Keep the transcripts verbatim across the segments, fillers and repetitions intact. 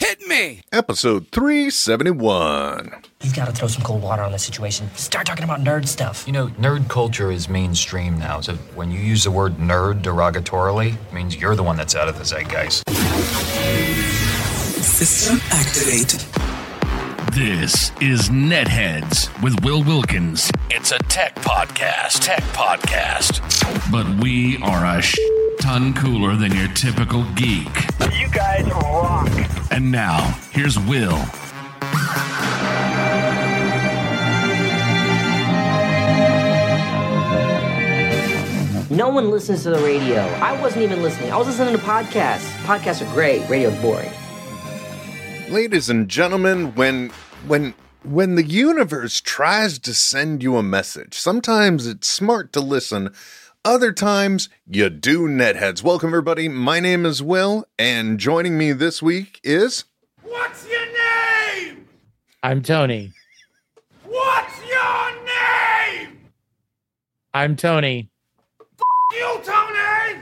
Hit me! Episode three seventy-one. You've got to throw some cold water on the situation. Start talking about nerd stuff. You know, nerd culture is mainstream now, so when you use the word nerd derogatorily, it means you're the one that's out of the zeitgeist. System activated. This is Netheads with Will Wilkins. It's a tech podcast, tech podcast. But we are a sh- ton cooler than your typical geek. You guys rock. And now, here's Will. No one listens to the radio. I wasn't even listening. I was listening to podcasts. Podcasts are great. Radio's boring. Ladies and gentlemen, when when when the universe tries to send you a message, sometimes it's smart to listen. Other times, you do, Netheads. Welcome, everybody. My name is Will, and joining me this week is... What's your name? I'm Tony. What's your name? I'm Tony. You, Tony!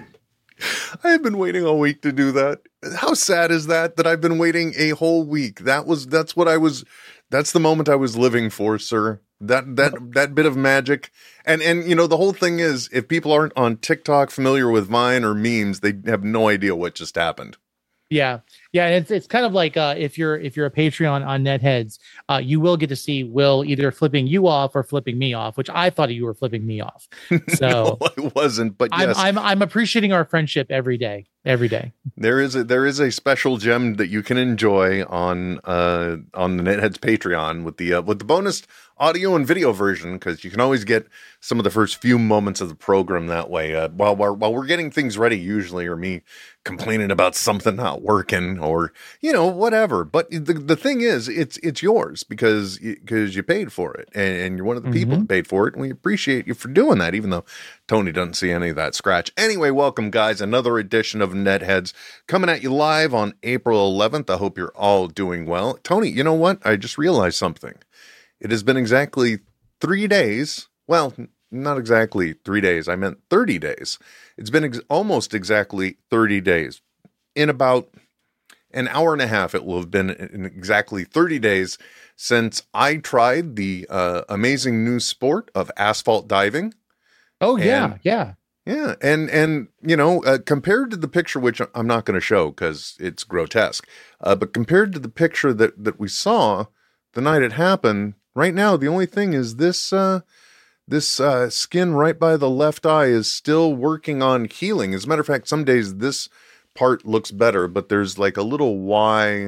I have been waiting all week to do that. How sad is that, that I've been waiting a whole week? That was, that's what I was, that's the moment I was living for, sir. That, that, that bit of magic. And, and, you know, the whole thing is, if people aren't on TikTok familiar with Vine or memes, they have no idea what just happened. Yeah. Yeah. It's, it's kind of like, uh, if you're, if you're a Patreon on Netheads, uh, you will get to see Will either flipping you off or flipping me off, which I thought you were flipping me off. So no, I wasn't, but yes. I'm, I'm, I'm appreciating our friendship every day, every day. There is a, there is a special gem that you can enjoy on, uh, on the Netheads Patreon with the, uh, with the bonus audio and video version, because you can always get some of the first few moments of the program that way. Uh, while we're, while we're getting things ready, usually, or me complaining about something not working, or you know, whatever. But the the thing is, it's it's yours because because you paid for it, and, and you're one of the people Mm-hmm. that paid for it, and we appreciate you for doing that. Even though Tony doesn't see any of that scratch. Anyway, welcome, guys. Another edition of Netheads coming at you live on April eleventh. I hope you're all doing well. Tony, you know what? I just realized something. It has been exactly three days. Well, not exactly three days. I meant thirty days. It's been ex- almost exactly thirty days. In about an hour and a half, it will have been in exactly thirty days since I tried the uh, amazing new sport of asphalt diving. Oh, yeah. And, yeah. Yeah. And, and you know, uh, compared to the picture, which I'm not going to show because it's grotesque, uh, but compared to the picture that, that we saw the night it happened, right now, the only thing is this uh, this uh, skin right by the left eye is still working on healing. As a matter of fact, some days this part looks better, but there's like a little Y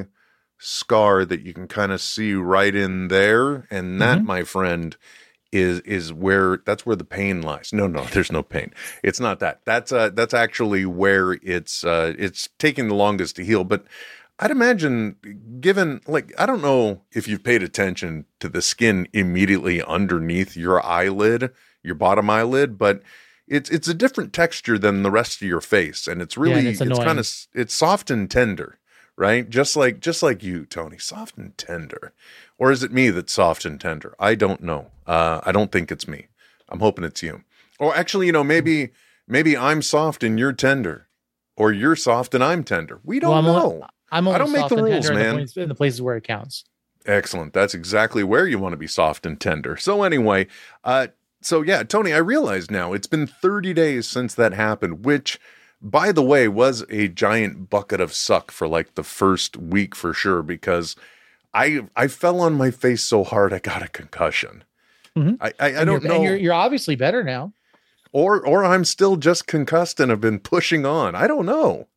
scar that you can kind of see right in there. And that, mm-hmm. my friend, is is where, that's where the pain lies. No, no, there's no pain. It's not that. That's uh, that's actually where it's uh, it's taking the longest to heal. But I'd imagine, given, like, I don't know if you've paid attention to the skin immediately underneath your eyelid, your bottom eyelid, but it's it's a different texture than the rest of your face, and it's really yeah, it's, it's kind of it's soft and tender, right? Just like just like you, Tony, soft and tender, or is it me that's soft and tender? I don't know. Uh, I don't think it's me. I'm hoping it's you. Or actually, you know, maybe maybe I'm soft and you're tender, or you're soft and I'm tender. We don't well, know. I'm I don't make the rules, in man. The, points, in the places where it counts. Excellent. That's exactly where you want to be soft and tender. So anyway, uh, so yeah, Tony, I realize now it's been thirty days since that happened, which, by the way, was a giant bucket of suck for like the first week for sure, because I I fell on my face so hard I got a concussion. Mm-hmm. I I, I and don't you're, know. And you're, you're obviously better now. Or or I'm still just concussed and have been pushing on. I don't know.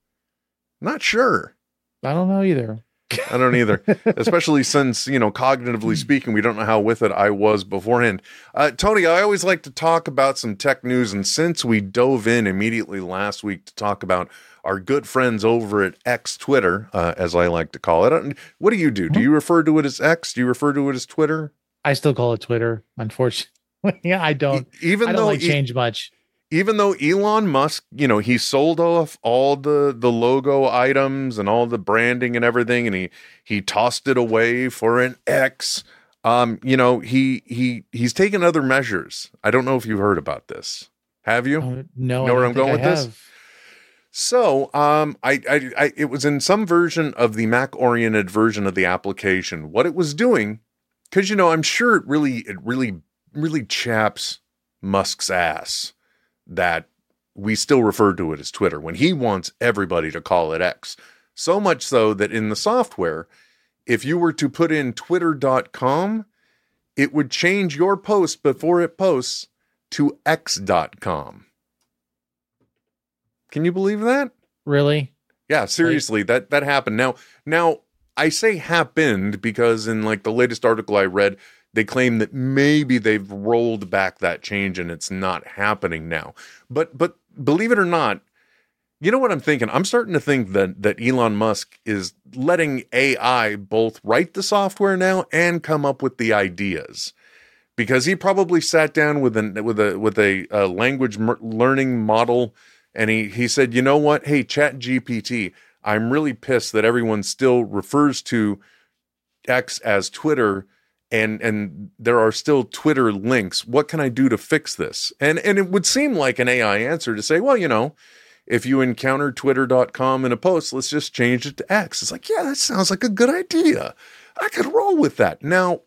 Not sure. I don't know either. I don't either, especially since, you know, cognitively speaking, we don't know how with it I was beforehand. Uh, Tony, I always like to talk about some tech news, and since we dove in immediately last week to talk about our good friends over at X Twitter, uh, as I like to call it, what do you do? Do you refer to it as X? Do you refer to it as Twitter? I still call it Twitter, unfortunately. yeah, I don't. E- even I don't though like e- change much. Even though Elon Musk, you know, he sold off all the, the logo items and all the branding and everything, and he he tossed it away for an X. Um, you know, he he he's taken other measures. I don't know if you've heard about this. Have you? Uh, no, know I where I'm going I with have. this? So, um, I, I, I, it was in some version of the Mac-oriented version of the application. What it was doing, because you know, I'm sure it really, it really, really chaps Musk's ass that we still refer to it as Twitter when he wants everybody to call it X. So much so that in the software, if you were to put in twitter dot com, it would change your post before it posts to x dot com. Can you believe that? Really? Yeah, seriously, that that happened. Now, now I say happened because in like the latest article I read, they claim that maybe they've rolled back that change and it's not happening now. But but believe it or not, you know what I'm thinking? I'm starting to think that that Elon Musk is letting A I both write the software now and come up with the ideas. Because he probably sat down with an with a with a, a language m- learning model, and he he said, you know what? Hey, Chat G P T, I'm really pissed that everyone still refers to X as Twitter, and and there are still Twitter links. What can I do to fix this? And and it would seem like an A I answer to say, well, you know, if you encounter twitter dot com in a post, let's just change it to X. It's like, yeah, that sounds like a good idea. I could roll with that. Now,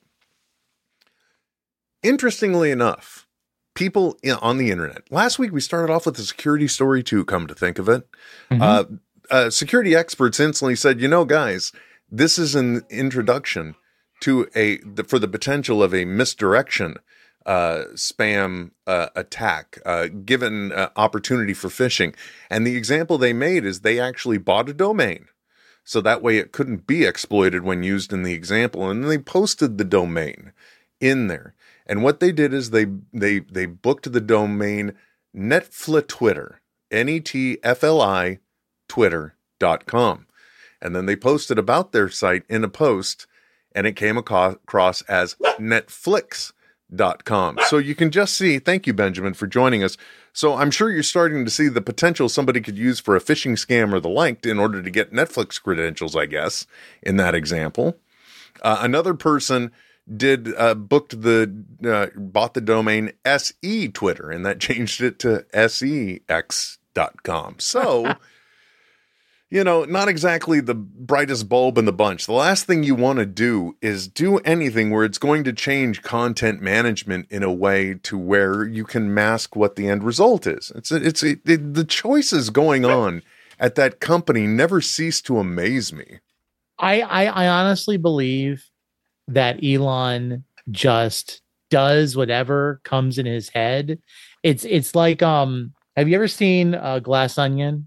interestingly enough, people on the internet, last week we started off with a security story too, come to think of it. Mm-hmm. Uh, uh, security experts instantly said, you know, guys, this is an introduction to a, the, for the potential of a misdirection uh, spam uh, attack, uh, given uh, opportunity for phishing. And the example they made is they actually bought a domain. So that way it couldn't be exploited when used in the example. And they posted the domain in there. And what they did is they they they booked the domain Netflitwitter, N E T F L I, twitter dot com. And then they posted about their site in a post, and it came across as Netflix dot com. So you can just see, thank you, Benjamin, for joining us. So I'm sure you're starting to see the potential somebody could use for a phishing scam or the like in order to get Netflix credentials, I guess, in that example. Uh, another person did uh, booked the uh, bought the domain S E Twitter, and that changed it to S E X dot com. So, you know, not exactly the brightest bulb in the bunch. The last thing you want to do is do anything where it's going to change content management in a way to where you can mask what the end result is. It's a, it's a, it, the choices going on at that company never cease to amaze me. I I, I honestly believe that Elon just does whatever comes in his head. It's it's like, um, have you ever seen uh, Glass Onion?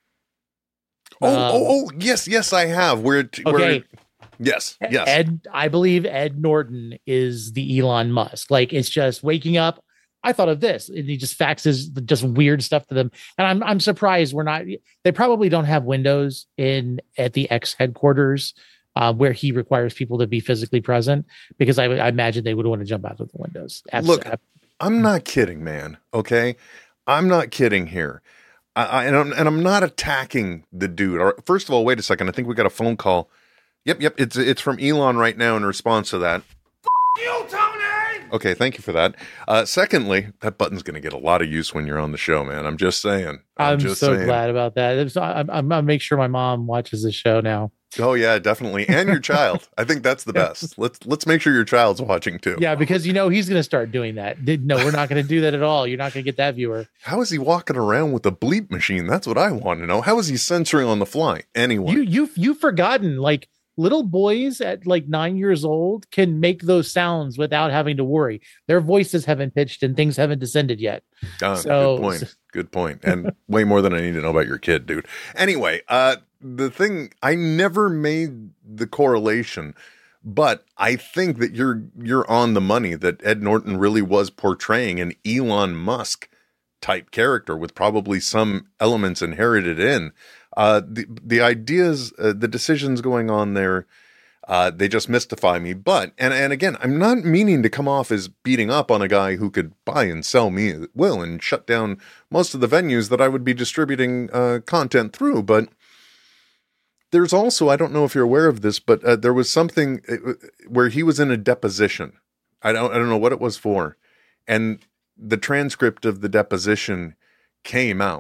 Oh, um, oh, oh, yes, yes, I have. Where, t- okay. where, yes, yes. Ed, I believe Ed Norton is the Elon Musk. Like, it's just waking up. I thought of this, and he just faxes just weird stuff to them. And I'm I'm surprised we're not. They probably don't have windows in at the X headquarters. Uh, where he requires people to be physically present, because I, I imagine they would want to jump out of the windows. Look, I'm not kidding, man. Okay, I'm not kidding here, I, I, and I'm and I'm not attacking the dude. Or, first of all, wait a second. I think we got a phone call. Yep, yep. It's it's from Elon right now in response to that. You, Tony! Okay, thank you for that. Uh, secondly, that button's going to get a lot of use when you're on the show, man. I'm just saying. I'm, I'm just so saying. glad about that. I'm, I'm gonna make sure my mom watches the show now. Oh yeah, definitely, and your child. I think that's the best. Let's let's make sure your child's watching too. Yeah, because you know he's going to start doing that. No, we're not going to do that at all. You're not going to get that viewer. How is he walking around with a bleep machine? That's what I want to know. How is he censoring on the fly? Anyway, you you you've forgotten, like, little boys at like nine years old can make those sounds without having to worry. Their voices haven't pitched and things haven't descended yet. Uh, so, good point. Good point. And way more than I need to know about your kid, dude. Anyway, uh, the thing, I never made the correlation, but I think that you're you're on the money that Ed Norton really was portraying an Elon Musk type character with probably some elements inherited in. Uh, the the ideas, uh, the decisions going on there, uh, they just mystify me. But, and, and again, I'm not meaning to come off as beating up on a guy who could buy and sell me at will and shut down most of the venues that I would be distributing uh, content through. But there's also, I don't know if you're aware of this, but uh, there was something where he was in a deposition. I don't, I don't know what it was for. And the transcript of the deposition came out.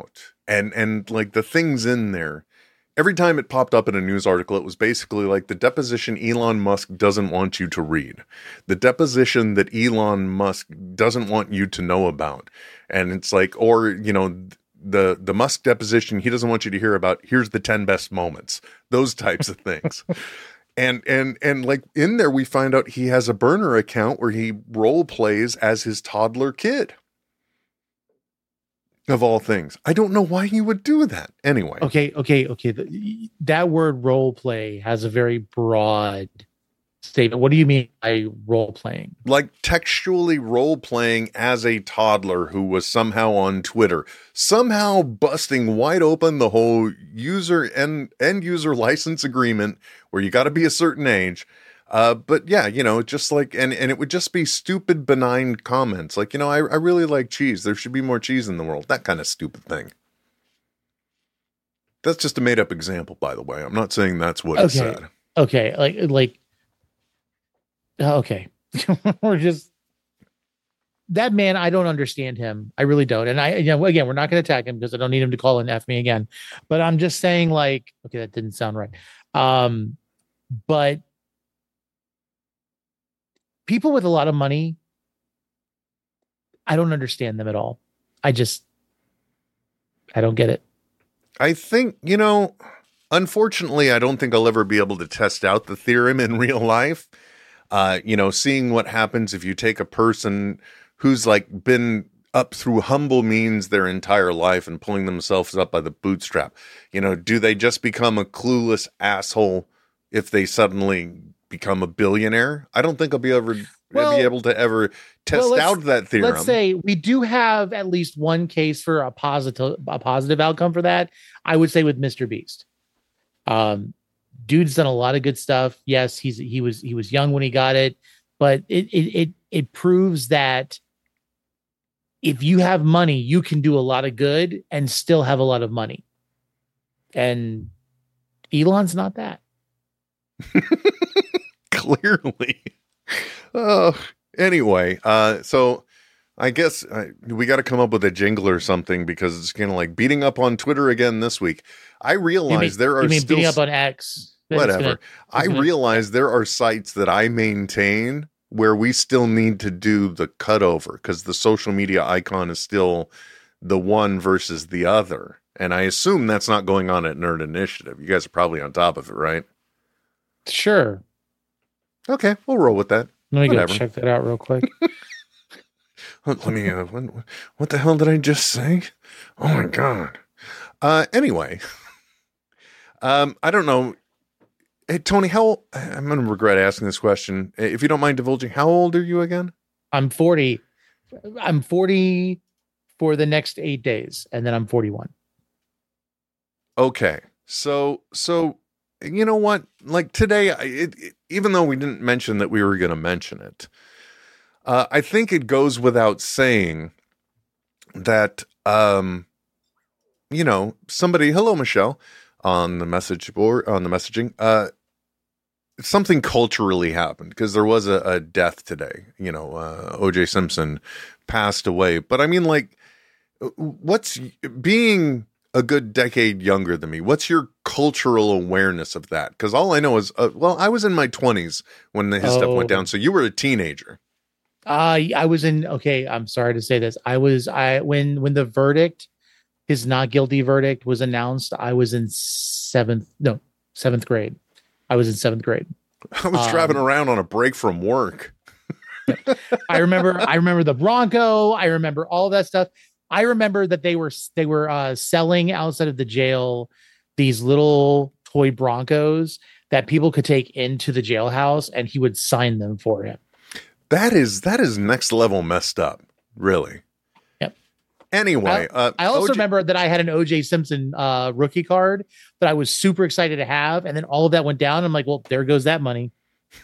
And, and like the things in there, every time it popped up in a news article, it was basically like the deposition Elon Musk doesn't want you to read, the deposition that Elon Musk doesn't want you to know about. And it's like, or, you know, the, the Musk deposition he doesn't want you to hear about. Here's the ten best moments, those types of things. And, and, and like in there, we find out he has a burner account where he role plays as his toddler kid. Of all things. I don't know why he would do that. Anyway. Okay, okay, okay. The, that word role play has a very broad statement. What do you mean by role playing? Like textually role playing as a toddler who was somehow on Twitter, somehow busting wide open the whole user and end user license agreement where you got to be a certain age. Uh, but yeah, you know, just like, and, and it would just be stupid, benign comments. Like, you know, I, I really like cheese. There should be more cheese in the world. That kind of stupid thing. That's just a made up example, by the way. I'm not saying that's what okay. it said. Okay. Like, like, okay. We're just, that man, I don't understand him. I really don't. And I, you know, again, we're not going to attack him because I don't need him to call and F me again, but I'm just saying like, okay, that didn't sound right. Um, but people with a lot of money, I don't understand them at all. I just, I don't get it. I think, you know, unfortunately, I don't think I'll ever be able to test out the theorem in real life. Uh, you know, seeing what happens if you take a person who's like been up through humble means their entire life and pulling themselves up by the bootstrap. You know, do they just become a clueless asshole if they suddenly become a billionaire? I don't think I'll be ever well, be able to ever test well, out that theorem. Let's say we do have at least one case for a positive a positive outcome for that. I would say with Mister Beast. Um, dude's done a lot of good stuff. Yes, he's he was he was young when he got it, but it it it it proves that if you have money, you can do a lot of good and still have a lot of money. And Elon's not that. Clearly. Oh, anyway, uh, so I guess uh, we got to come up with a jingle or something because it's kind of like beating up on Twitter again this week. I realize mean, there are you mean still beating up on X. Whatever. Gonna, I gonna, realize there are sites that I maintain where we still need to do the cutover because the social media icon is still the one versus the other. And I assume that's not going on at Nerd Initiative. You guys are probably on top of it, right? Sure. Okay, we'll roll with that. Let me Whatever. go check that out real quick. Let me, uh, what, what the hell did I just say? Oh my God. Uh, anyway, um, I don't know. Hey, Tony, how, I'm going to regret asking this question. If you don't mind divulging, how old are you again? I'm forty. I'm forty for the next eight days, and then I'm forty-one. Okay. So, so, you know what? Like today, it, it, even though we didn't mention that we were going to mention it, uh, I think it goes without saying that, um, you know, somebody, hello, Michelle, on the message board, on the messaging, uh, something culturally happened because there was a, a death today. You know, uh, O J Simpson passed away. But I mean, like, what's being a good decade younger than me? What's your cultural awareness of that? Because all I know is, uh, well, I was in my twenties when his oh. stuff went down. So you were a teenager. Uh, I was in, okay, I'm sorry to say this. I was, I, when, when the verdict, his not guilty verdict was announced, I was in seventh, no, seventh grade. I was in seventh grade. I was um, driving around on a break from work. I remember, I remember the Bronco. I remember all of that stuff. I remember that they were, they were uh, selling outside of the jail these little toy Broncos that people could take into the jailhouse, and he would sign them for him. That is, that is next level messed up. Really. Yep. Anyway, I, uh, I also O J remember that I had an O J Simpson uh, rookie card that I was super excited to have. And then all of that went down. I'm like, well, there goes that money.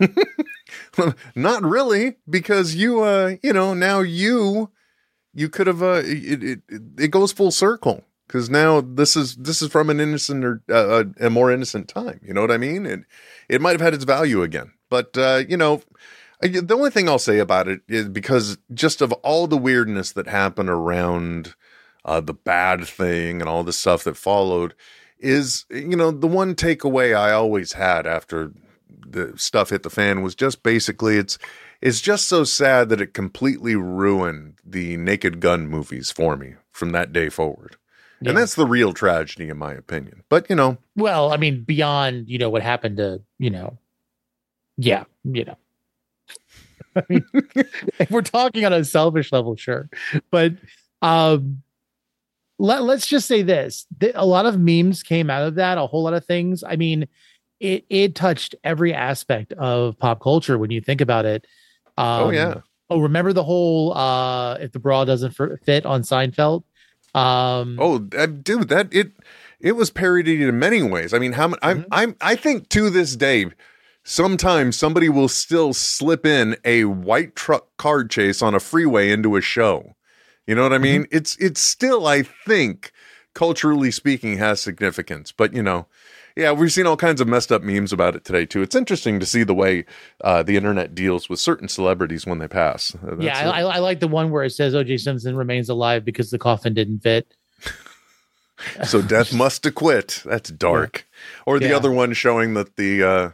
Not really, because you, uh, you know, now you, you could have, uh, it, it, it goes full circle because now this is, this is from an innocent or uh, a more innocent time. You know what I mean? It, it might've had its value again, but, uh, you know, the only thing I'll say about it is because just of all the weirdness that happened around uh, The Bad Thing and all the stuff that followed is, you know, the one takeaway I always had after the stuff hit the fan was just basically it's it's just so sad that it completely ruined the Naked Gun movies for me from that day forward. Yeah. And that's the real tragedy, in my opinion. But, you know. Well, I mean, beyond, you know, what happened to, you know, yeah, you know. I mean, if we're talking on a selfish level, sure. But um, let, let's just say this. A lot of memes came out of that, a whole lot of things. I mean, it, it touched every aspect of pop culture when you think about it. Um, oh, yeah. Oh, remember the whole uh, if the bra doesn't fit on Seinfeld? Um, oh, dude, that it it was parodied in many ways. I mean, how mm-hmm. I'm I'm I think to this day, sometimes somebody will still slip in a white truck car chase on a freeway into a show. You know what I mean? Mm-hmm. It's it's still, I think, culturally speaking, has significance. But you know, yeah, we've seen all kinds of messed up memes about it today too. It's interesting to see the way uh, the internet deals with certain celebrities when they pass. That's yeah, I, I like the one where it says O J Simpson remains alive because the coffin didn't fit. So death must acquit. That's dark. Yeah. Or the yeah. other one showing that the uh,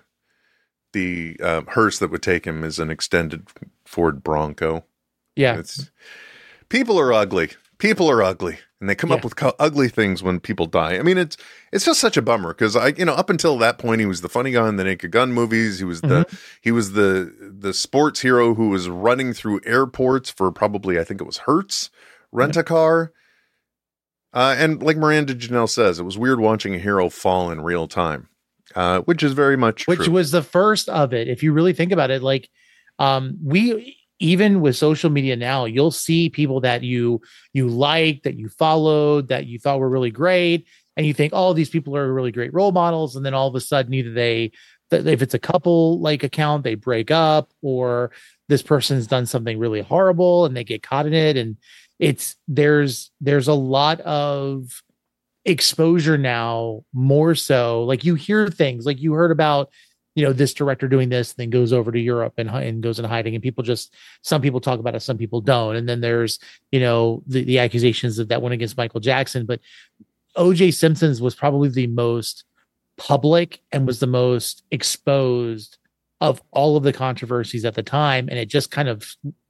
the uh, hearse that would take him is an extended Ford Bronco. Yeah, it's people are ugly. People are ugly. And they come yeah. up with co- ugly things when people die. I mean, it's it's just such a bummer because I, you know, up until that point, he was the funny guy in the Naked Gun movies. He was the mm-hmm. he was the the sports hero who was running through airports for probably, I think it was Hertz rent a car. Mm-hmm. Uh, and like Miranda Janelle says, it was weird watching a hero fall in real time, uh, which is very much which true. was the first of it. If you really think about it, like um, we. Even with social media now, you'll see people that you you like, that you followed, that you thought were really great, and you think, oh, these people are really great role models, and then all of a sudden, either they, if it's a couple like account, they break up, or this person's done something really horrible and they get caught in it, and it's there's there's a lot of exposure now, more so. Like you hear things, like you heard about, you know, this director doing this, and then goes over to Europe and, and goes in hiding. And people just, some people talk about it, some people don't. And then there's, you know, the, the accusations of that went against Michael Jackson. But O J Simpson's was probably the most public and was the most exposed of all of the controversies at the time. And it just kind of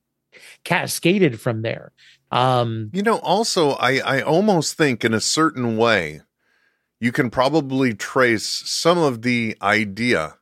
cascaded from there. Um, you know, also, I, I almost think in a certain way, you can probably trace some of the idea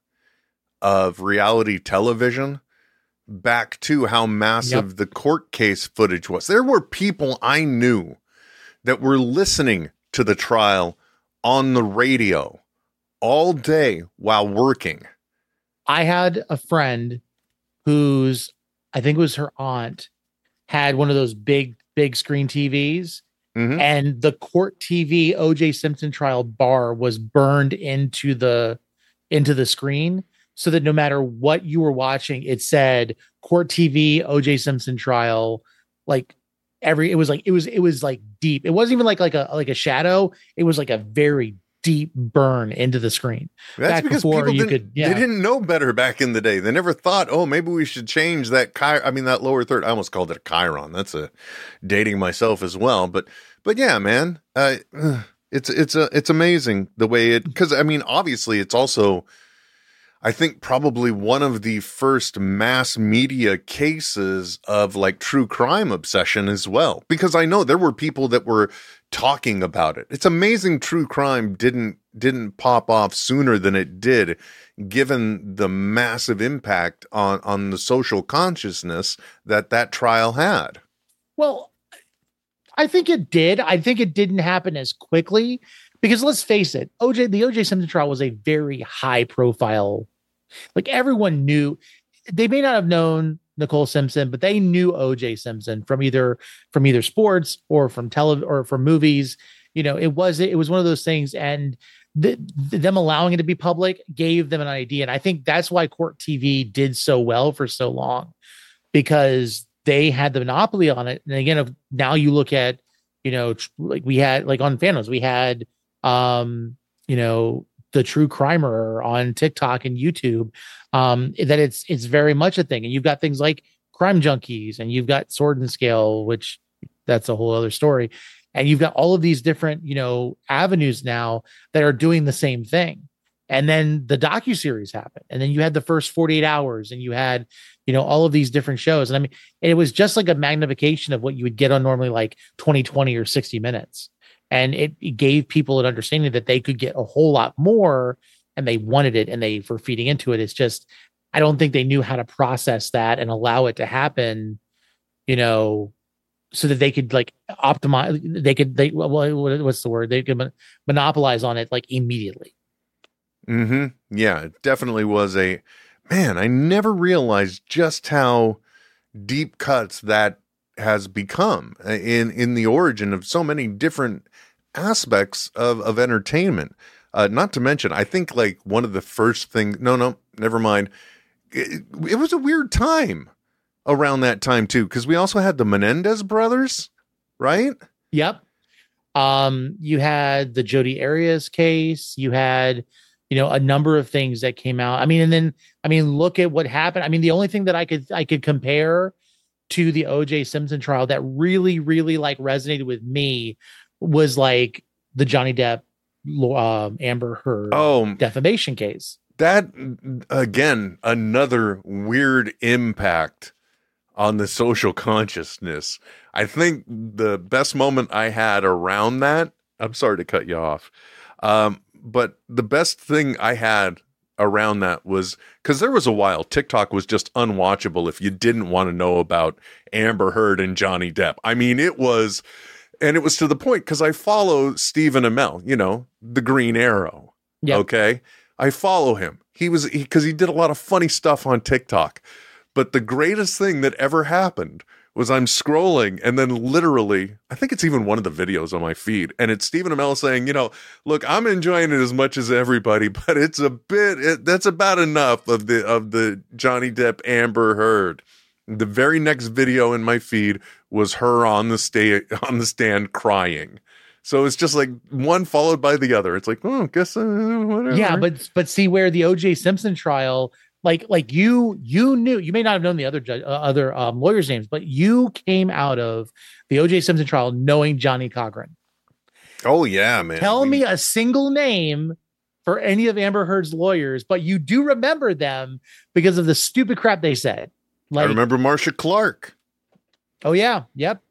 of reality television back to how massive yep. the court case footage was. There were people I knew that were listening to the trial on the radio all day while working. I had a friend whose, I think it was her aunt, had one of those big, big screen T Vs. Mm-hmm. And the court T V O J Simpson trial bar was burned into the into the screen, so that no matter what you were watching, it said court T V O J Simpson trial. Like every, it was like it was it was like deep. It wasn't even like like a like a shadow. It was like a very deep burn into the screen. That's back because before people you didn't, could, yeah. they didn't know better back in the day. They never thought, oh, maybe we should change that. Chi- I mean, that lower third. I almost called it a chyron. That's a dating myself as well. But but yeah, man, uh, it's it's a it's amazing the way it. Because I mean, obviously, it's also, I think, probably one of the first mass media cases of like true crime obsession as well. Because I know there were people that were talking about it. It's amazing true crime didn't didn't pop off sooner than it did, given the massive impact on on the social consciousness that that trial had. Well, I think it did. I think it didn't happen as quickly because let's face it, O J the O J Simpson trial was a very high profile. Like everyone knew, they may not have known Nicole Simpson, but they knew O J Simpson from either from either sports or from tele or from movies. You know, it was it was one of those things, and the, them allowing it to be public gave them an idea. And I think that's why Court T V did so well for so long, because they had the monopoly on it. And again, if now you look at, you know, like we had like on Phantoms, we had, um, you know, the True Crimer on TikTok and YouTube, um, that it's it's very much a thing. And you've got things like Crime Junkies, and you've got Sword and Scale, which that's a whole other story. And you've got all of these different, you know, avenues now that are doing the same thing. And then the docuseries happened. And then you had the first forty-eight hours and you had, you know, all of these different shows. And I mean, it was just like a magnification of what you would get on normally like twenty twenty or sixty minutes. And it, it gave people an understanding that they could get a whole lot more, and they wanted it and they were feeding into it. It's just, I don't think they knew how to process that and allow it to happen, you know, so that they could like optimize, they could, they, well, what's the word? They could mon- monopolize on it like immediately. Mm-hmm. Yeah, it definitely was a, man, I never realized just how deep cuts that has become in, in the origin of so many different aspects of, of entertainment. Uh, not to mention, I think like one of the first things, no, no, never mind. It, it was a weird time around that time too, because we also had the Menendez brothers, right? Yep. Um, you had the Jodi Arias case. You had, you know, a number of things that came out. I mean, and then, I mean, look at what happened. I mean, the only thing that I could, I could compare to the O J Simpson trial that really, really like resonated with me was like the Johnny Depp, um, Amber Heard oh, defamation case. That, again, another weird impact on the social consciousness. I think the best moment I had around that, I'm sorry to cut you off, um, but the best thing I had around that was, because there was a while TikTok was just unwatchable if you didn't want to know about Amber Heard and Johnny Depp. I mean, it was, and it was to the point, because I follow Stephen Amell, you know, the Green Arrow. Yep. Okay. I follow him. He was, because he, he did a lot of funny stuff on TikTok. But the greatest thing that ever happened was I'm scrolling, and then literally, I think it's even one of the videos on my feed, and it's Stephen Amell saying, you know, look, I'm enjoying it as much as everybody, but it's a bit, it, that's about enough of the, of the Johnny Depp Amber Heard. The very next video in my feed was her on the sta- on the stand crying. So it's just like one followed by the other. It's like, oh, guess uh, whatever. Yeah, but but see where the O J Simpson trial, like like you you knew, you may not have known the other judge, uh, other um, lawyers' names, but you came out of the O J Simpson trial knowing Johnny Cochran. Oh yeah, man. Tell we- me a single name for any of Amber Heard's lawyers, but you do remember them because of the stupid crap they said. Like, I remember Marcia Clark. Oh yeah, yep.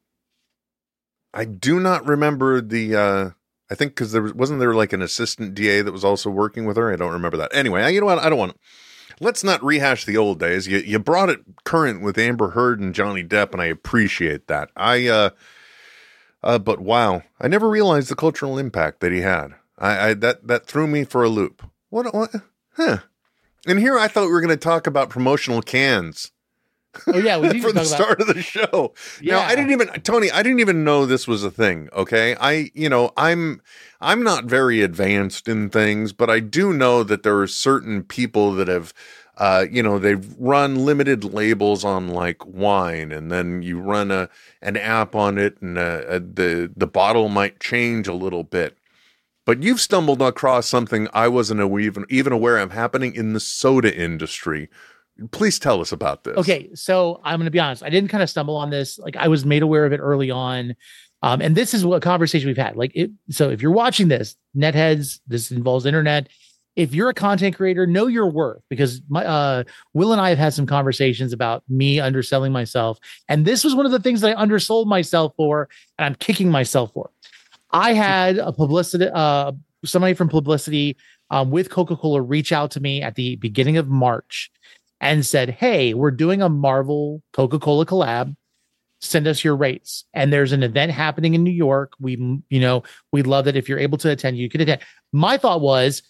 I do not remember the, uh, I think because there was, wasn't there like an assistant D A that was also working with her? I don't remember that. Anyway, I, you know what? I don't want to, let's not rehash the old days. You you brought it current with Amber Heard and Johnny Depp, and I appreciate that. I, uh, uh, but wow, I never realized the cultural impact that he had. I, I that, that threw me for a loop. What, what, huh? And here I thought we were going to talk about promotional cans. Oh yeah, we need for to the talk start about- of the show. Yeah. Now, I didn't even, Tony, I didn't even know this was a thing. Okay. I, you know, I'm, I'm not very advanced in things, but I do know that there are certain people that have, uh, you know, they've run limited labels on like wine, and then you run a, an app on it, and uh, uh, the, the bottle might change a little bit. But you've stumbled across something I wasn't even, even aware of happening in the soda industry. Please tell us about this. Okay, so I'm going to be honest. I didn't kind of stumble on this. Like, I was made aware of it early on. Um, and this is what conversation we've had. Like, it, so if you're watching this, netheads, this involves internet. If you're a content creator, know your worth, because my, uh, Will and I have had some conversations about me underselling myself. And this was one of the things that I undersold myself for, and I'm kicking myself for. I had a publicity, uh, somebody from Publicity um, with Coca-Cola reach out to me at the beginning of March and said, hey, we're doing a Marvel Coca-Cola collab. Send us your rates. And there's an event happening in New York. We, you know, we'd love that if you're able to attend, you can attend. My thought was,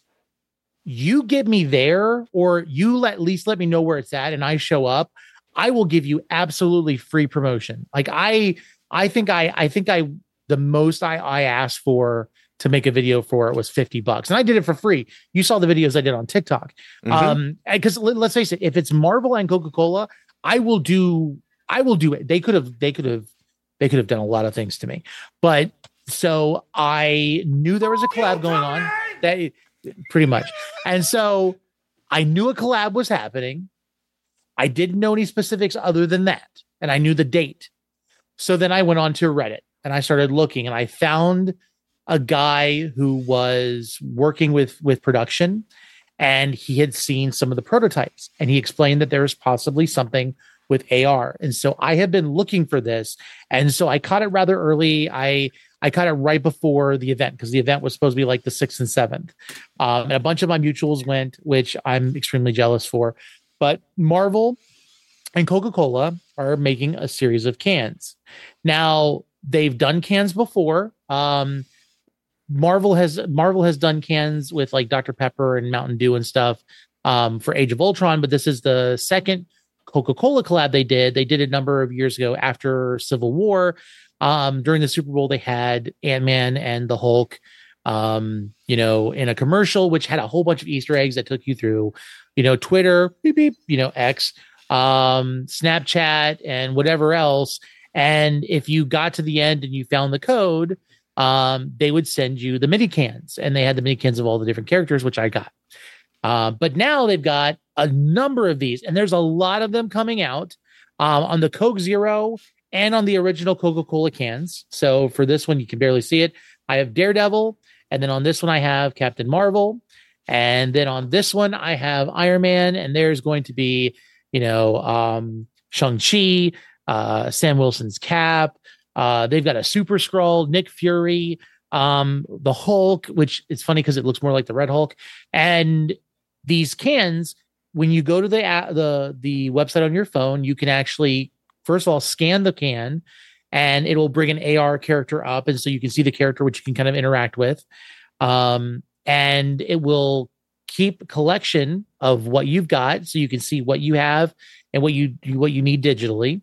you get me there, or you let, at least let me know where it's at, and I show up, I will give you absolutely free promotion. Like I, I think I, I think I, the most I, I asked for to make a video for it was fifty bucks. And I did it for free. You saw the videos I did on TikTok. Mm-hmm. Um, because let, let's face it, if it's Marvel and Coca-Cola, I will do, I will do it. They could have, they could have, they could have done a lot of things to me. But so I knew there was a collab going on, that pretty much. And so I knew a collab was happening. I didn't know any specifics other than that. And I knew the date. So then I went on to Reddit. and I started looking, and I found a guy who was working with with production, and he had seen some of the prototypes, and he explained that there was possibly something with A R. And so I have been looking for this, and so I caught it rather early. I I caught it right before the event, because the event was supposed to be like the sixth and seventh. Um, and a bunch of my mutuals went, which I'm extremely jealous for. But Marvel and Coca-Cola are making a series of cans. Now, they've done cans before. Um, Marvel has Marvel has done cans with like Doctor Pepper and Mountain Dew and stuff um, for Age of Ultron, but this is the second Coca-Cola collab they did. They did a number of years ago after Civil War. Um, during the Super Bowl, they had Ant-Man and the Hulk, um, you know, in a commercial, which had a whole bunch of Easter eggs that took you through, you know, Twitter, beep, beep, you know, X, um, Snapchat, and whatever else. And if you got to the end and you found the code, um, they would send you the mini cans, and they had the mini cans of all the different characters, which I got. Uh, but now they've got a number of these, and there's a lot of them coming out um, on the Coke Zero and on the original Coca-Cola cans. So for this one, you can barely see it. I have Daredevil, and then on this one, I have Captain Marvel, and then on this one, I have Iron Man, and there's going to be, you know, um, Shang-Chi, uh, Sam Wilson's Cap. Uh, they've got a Super Skrull, Nick Fury, um, the Hulk, which is funny because it looks more like the Red Hulk. And these cans, when you go to the uh, the the website on your phone, you can actually, first of all, scan the can, and it will bring an A R character up, and so you can see the character, which you can kind of interact with. Um, and it will keep a collection of what you've got, so you can see what you have and what you what you need digitally.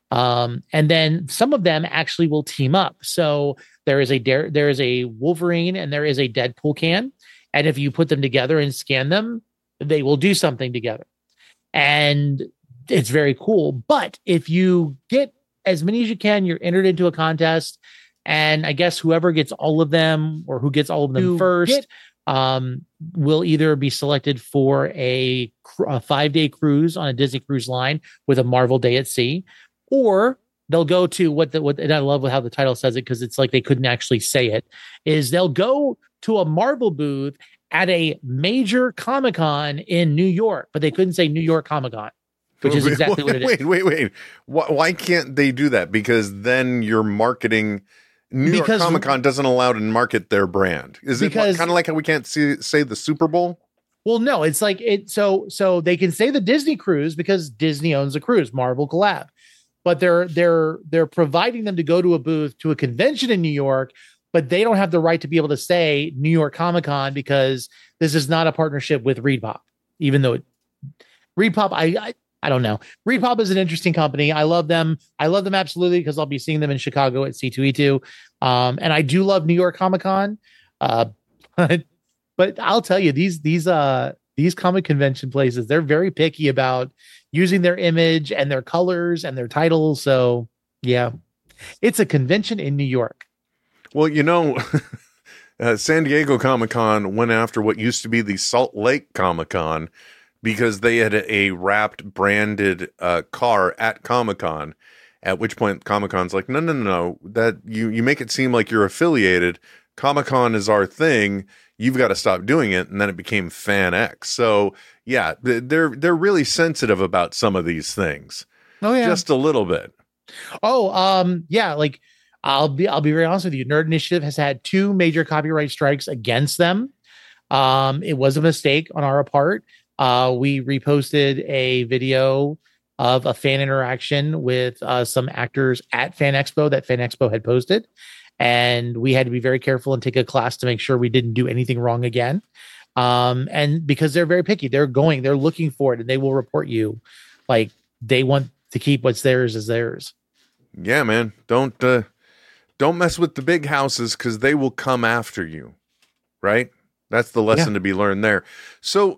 Um, and then some of them actually will team up. So there is a there is a Wolverine and there is a Deadpool can, and if you put them together and scan them, they will do something together, and it's very cool. But if you get as many as you can, you're entered into a contest, and I guess whoever gets all of them, or who gets all of them you first, get, um, will either be selected for a, a five day cruise on a Disney Cruise Line with a Marvel Day at Sea. Or they'll go to what the what, and I love how the title says it, because it's like they couldn't actually say it, is they'll go to a Marvel booth at a major Comic-Con in New York, but they couldn't say New York Comic-Con, which is exactly what it is. Wait, wait, wait. Why, why can't they do that? Because then you're marketing. New because, York Comic-Con doesn't allow to market their brand. Is it kind of like how we can't see, say the Super Bowl? Well, no, it's like it. So, so they can say the Disney cruise because Disney owns a cruise, Marvel collab. But they're they're they're providing them to go to a booth to a convention in New York, but they don't have the right to be able to say New York Comic Con because this is not a partnership with ReedPop. Even though it, ReedPop, I, I I don't know. ReedPop is an interesting company. I love them. I love them absolutely because I'll be seeing them in Chicago at C two E two, um, and I do love New York Comic Con. Uh, but but I'll tell you these these uh these comic convention places, they're very picky about using their image and their colors and their titles. So yeah, it's a convention in New York. Well, you know, uh, San Diego Comic-Con went after what used to be the Salt Lake Comic-Con because they had a, a wrapped branded uh, car at Comic-Con, at which point Comic-Con's like, no, no, no, no, that you, you make it seem like you're affiliated. Comic-Con is our thing. You've got to stop doing it. And then it became Fan X. So yeah, they're, they're really sensitive about some of these things. Oh yeah. Just a little bit. Oh, um, yeah. Like I'll be, I'll be very honest with you. Nerd Initiative has had two major copyright strikes against them. Um, it was a mistake on our part. Uh, we reposted a video of a fan interaction with uh, some actors at Fan Expo that Fan Expo had posted. And we had to be very careful and take a class to make sure we didn't do anything wrong again. Um, and because they're very picky, they're going, they're looking for it, and they will report you. Like they want to keep what's theirs as theirs. Yeah, man. Don't, uh, don't mess with the big houses because they will come after you. Right. That's the lesson Yeah. to be learned there. So,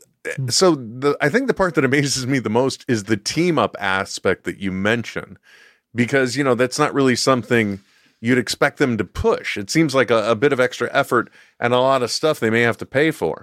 so the, I think the part that amazes me the most is the team up aspect that you mentioned, because, you know, that's not really something you'd expect them to push. It seems like a, a bit of extra effort and a lot of stuff they may have to pay for.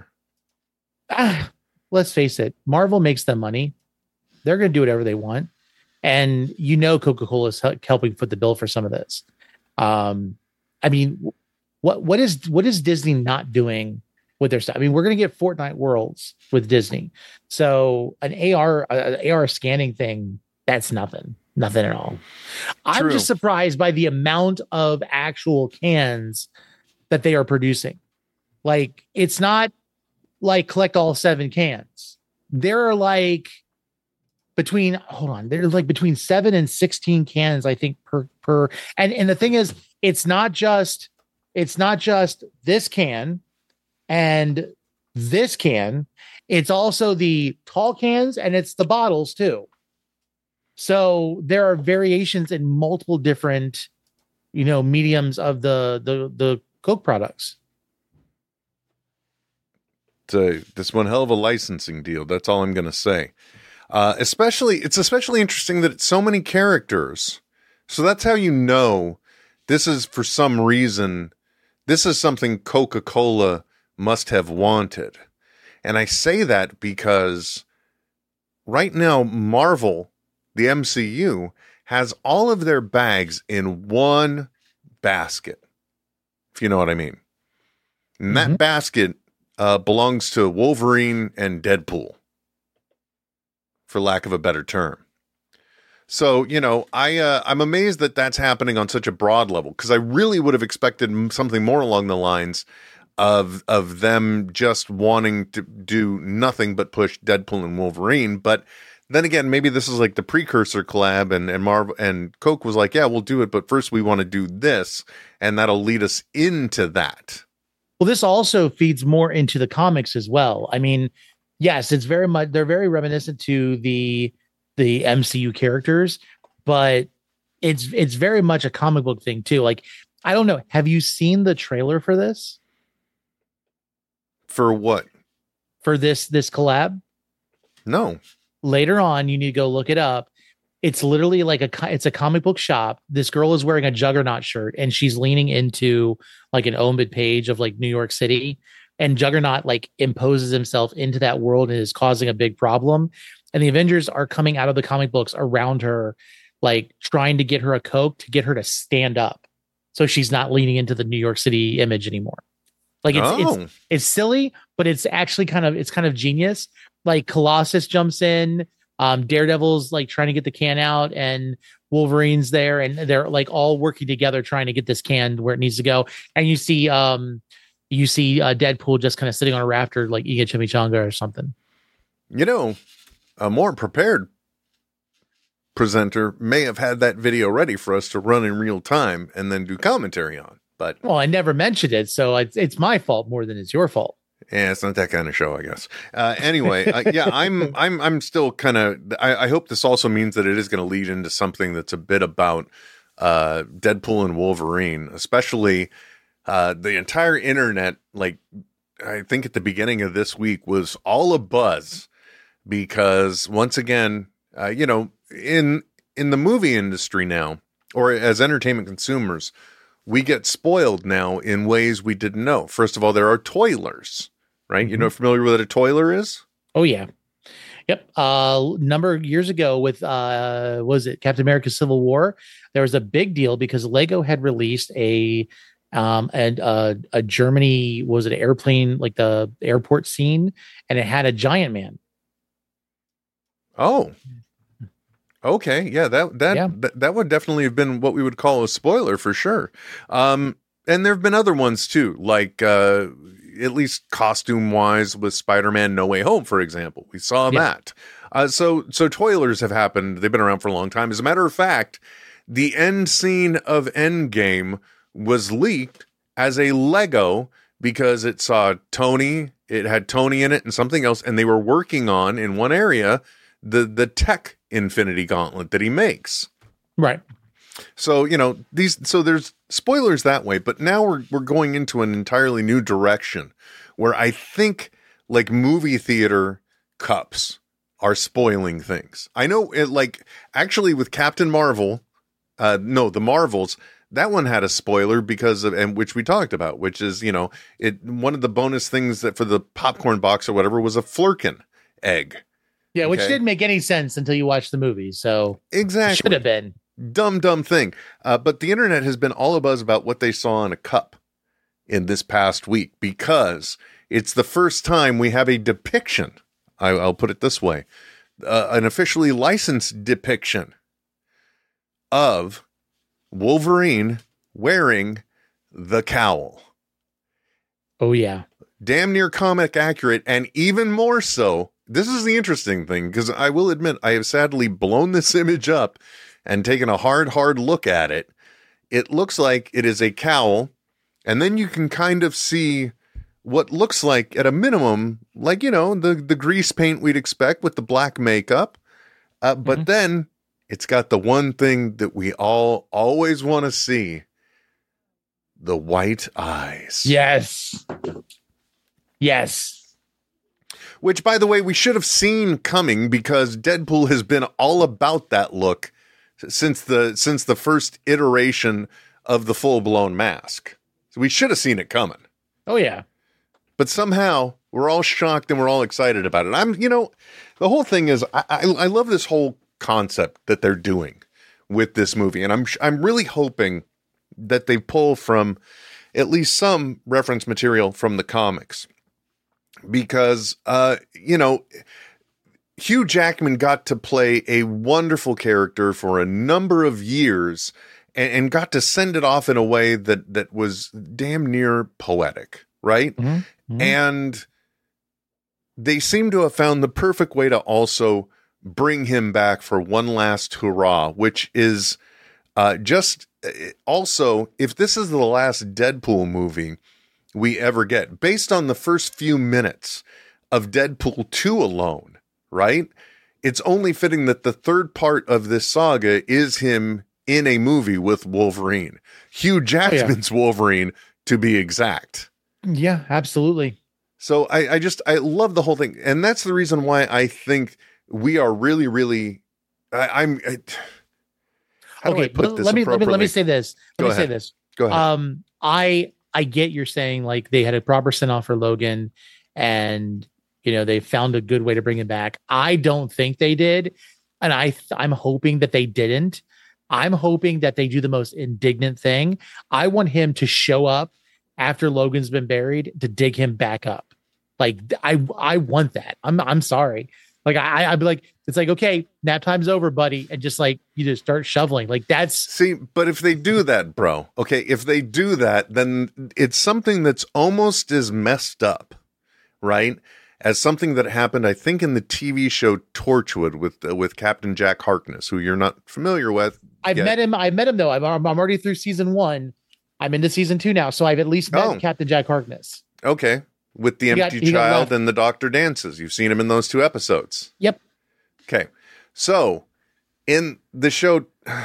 Ah, let's face it. Marvel makes them money. They're going to do whatever they want. And you know, Coca-Cola is helping foot the bill for some of this. Um, I mean, what what is what is Disney not doing with their stuff? I mean, we're going to get Fortnite Worlds with Disney, so an A R an A R scanning thing, that's nothing, nothing at all. I'm True. just surprised by the amount of actual cans that they are producing. Like, it's not like collect all seven cans. There are like between hold on, there's like between seven and sixteen cans, I think, per per. And and the thing is, it's not just it's not just this can and this can. It's also the tall cans and it's the bottles too. So there are variations in multiple different, you know, mediums of the the the Coke products. It's a, this one hell of a licensing deal. That's all I'm going to say. Uh, especially, it's especially interesting that it's so many characters. So that's how you know this is, for some reason, this is something Coca-Cola must have wanted. And I say that because right now, Marvel, the M C U, has all of their bags in one basket, if you know what I mean. And that Mm-hmm. basket uh, belongs to Wolverine and Deadpool, for lack of a better term. So, you know, I, uh, I'm amazed that that's happening on such a broad level, because I really would have expected m- something more along the lines of of them just wanting to do nothing but push Deadpool and Wolverine. But then again, maybe this is like the precursor collab, and and Marvel and Coke was like, yeah, we'll do it, but first we want to do this, and that'll lead us into that. Well, this also feeds more into the comics as well. I mean, yes, it's very much, they're very reminiscent to the the M C U characters, but it's it's very much a comic book thing too. Like, I don't know, have you seen the trailer for this? For what? For this this collab? No. Later on, you need to go look it up. It's literally like a co- it's a comic book shop. This girl is wearing a Juggernaut shirt and she's leaning into like an Omid page of like New York City, and Juggernaut like imposes himself into that world and is causing a big problem. And the Avengers are coming out of the comic books around her, like trying to get her a Coke to get her to stand up, so she's not leaning into the New York City image anymore. Like, it's Oh. it's it's silly, but it's actually kind of it's kind of genius. Like, Colossus jumps in, um, Daredevil's like trying to get the can out, and Wolverine's there, and they're like all working together trying to get this can where it needs to go. And you see, um, you see uh, Deadpool just kind of sitting on a rafter, like eating a chimichanga or something. You know, a more prepared presenter may have had that video ready for us to run in real time and then do commentary on. But Well, I never mentioned it, so it's it's my fault more than it's your fault. yeah, it's not that kind of show, I guess. Uh, anyway, uh, yeah, I'm I'm I'm still kind of. I, I hope this also means that it is going to lead into something that's a bit about uh, Deadpool and Wolverine, especially uh, the entire internet. Like, I think at the beginning of this week was all a buzz because once again, uh, you know, in in the movie industry now, or as entertainment consumers, we get spoiled now in ways we didn't know. First of all, there are toilers, right? Mm-hmm. You know, familiar with what a toiler is? Oh yeah, yep. Uh, number of years ago with uh, what was it Captain America: Civil War? There was a big deal because Lego had released a um and uh, a Germany was it an airplane like the airport scene, and it had a giant man. Oh, okay. Yeah, that that, Yeah. that that would definitely have been what we would call a spoiler for sure. Um, and there have been other ones too, like uh, at least costume wise with Spider-Man: No Way Home, for example. We saw Yeah. that. Uh, so so toilers have happened. They've been around for a long time. As a matter of fact, the end scene of Endgame was leaked as a Lego because it saw Tony. It had Tony in it and something else, and they were working on in one area the the tech Infinity Gauntlet that he makes. Right. So, you know, these so there's spoilers that way, but now we're we're going into an entirely new direction where I think like movie theater cups are spoiling things. I know it, like actually with Captain Marvel, uh no, the Marvels, that one had a spoiler because of, and which we talked about, which is, you know, it one of the bonus things that for the popcorn box or whatever was a Flurkin egg. Yeah, which Okay. didn't make any sense until you watched the movie. So Exactly. should have been. dumb, dumb thing. Uh, but the internet has been all abuzz about what they saw in a cup in this past week, because it's the first time we have a depiction. I, I'll put it this way. Uh, an officially licensed depiction of Wolverine wearing the cowl. Oh, yeah. Damn near comic accurate, and even more so. This is the interesting thing, because I will admit I have sadly blown this image up and taken a hard, hard look at it. It looks like it is a cowl, and then you can kind of see what looks like, at a minimum, like, you know, the, the grease paint we'd expect with the black makeup. Uh, but mm-hmm. then it's got the one thing that we all always want to see. The white eyes. Yes. Yes. Which, by the way, we should have seen coming, because Deadpool has been all about that look since the since the first iteration of the full-blown mask. So we should have seen it coming. Oh, yeah. But somehow we're all shocked and we're all excited about it. I'm, you know, the whole thing is, I, I, I love this whole concept that they're doing with this movie. And I'm, I'm really hoping that they pull from at least some reference material from the comics, because, uh, you know, Hugh Jackman got to play a wonderful character for a number of years and, and got to send it off in a way that, that was damn near poetic. Right. Mm-hmm. Mm-hmm. And they seem to have found the perfect way to also bring him back for one last hurrah, which is uh, just also, if this is the last Deadpool movie we ever get, based on the first few minutes of Deadpool two alone, right? It's only fitting that the third part of this saga is him in a movie with Wolverine, Hugh Jackman's oh, yeah. Wolverine, to be exact. Yeah, absolutely. So I, I just, I love the whole thing. And that's the reason why I think we are really, really, I, I'm, I, how okay, do I put this let me, let me, let me say this. Let Go me ahead. say this. Go ahead. Um, I, I get you're saying like they had a proper send off for Logan and, you know, they found a good way to bring him back. I don't think they did. And I, I'm hoping that they didn't. I'm hoping that they do the most indignant thing. I want him to show up after Logan's been buried to dig him back up. Like I, I want that. I'm, I'm sorry. Like I, I'd be like, it's like, okay, nap time's over, buddy. And just like, you just start shoveling. Like that's see, but if they do that, bro, okay. If they do that, then it's something that's almost as messed up, right? As something that happened, I think, in the T V show Torchwood with, uh, with Captain Jack Harkness, who you're not familiar with. I've yet. met him. I've met him though. I'm, I'm already through season one. I'm into season two now, so I've at least met oh. Captain Jack Harkness. Okay, with the empty got, child and the doctor dances. You've seen him in those two episodes. Yep. Okay, so in the show,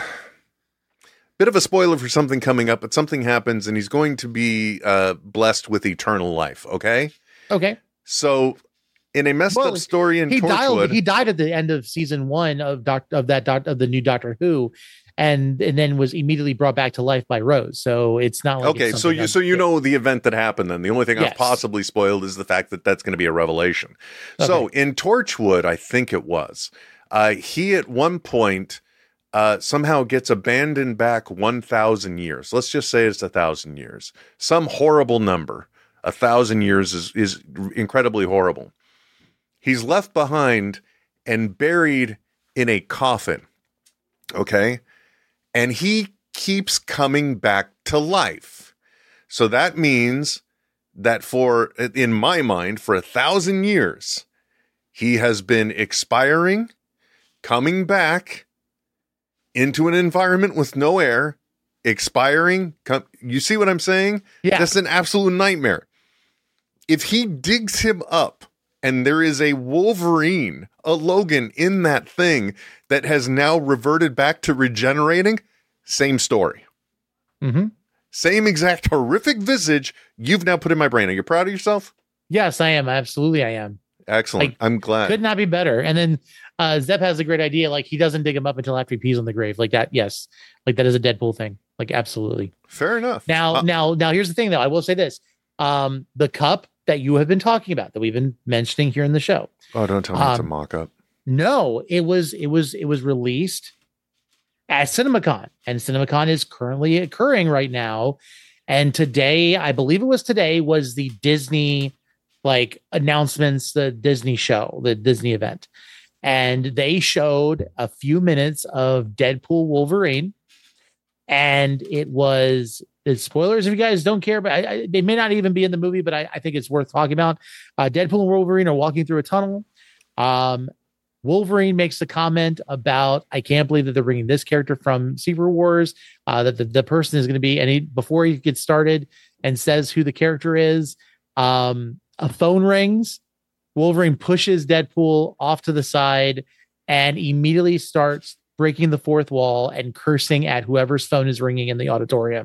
bit of a spoiler for something coming up, but something happens, and he's going to be uh, blessed with eternal life. Okay. Okay. So, in a messed well, up story in he Torchwood, died. He died at the end of season one of doc, of that doc, of the new Doctor Who. And and then was immediately brought back to life by Rose. So it's not like okay. It's so you so you know the event that happened. Then the only thing yes. I've possibly spoiled is the fact that that's going to be a revelation. Okay. So in Torchwood, I think it was uh, he at one point uh, somehow gets abandoned back one thousand years. Let's just say it's a thousand years. Some horrible number. A thousand years is is incredibly horrible. He's left behind and buried in a coffin. Okay. And he keeps coming back to life. So that means that for, in my mind, for a thousand years, he has been expiring, coming back into an environment with no air, expiring. Com- you see what I'm saying? Yeah. That's an absolute nightmare. If he digs him up and there is a Wolverine, a Logan in that thing that has now reverted back to regenerating, same story. Mm-hmm. Same exact horrific visage you've now put in my brain. Are you proud of yourself? Yes, I am. Absolutely, I am. Excellent. Like, I'm glad. Could not be better. And then uh, Zep has a great idea. Like he doesn't dig him up until after he pees on the grave. Like that. Yes. Like that is a Deadpool thing. Like absolutely. Fair enough. Now, uh, now, now here's the thing though. I will say this. Um, the cup that you have been talking about that we've been mentioning here in the show. Oh, don't tell me um, it's a mock-up. No, it was, it was, it was released at CinemaCon, and CinemaCon is currently occurring right now. And today, I believe it was today, was the Disney like announcements, the Disney show, the Disney event. And they showed a few minutes of Deadpool Wolverine. And it was, the spoilers, if you guys don't care, but I, I, they may not even be in the movie, but I, I think it's worth talking about. Uh, Deadpool and Wolverine are walking through a tunnel. Um, Wolverine makes the comment about, I can't believe that they're bringing this character from Secret Wars, uh, that the, the person is going to be, and he, before he gets started and says who the character is, um, a phone rings. Wolverine pushes Deadpool off to the side and immediately starts breaking the fourth wall and cursing at whoever's phone is ringing in the auditorium.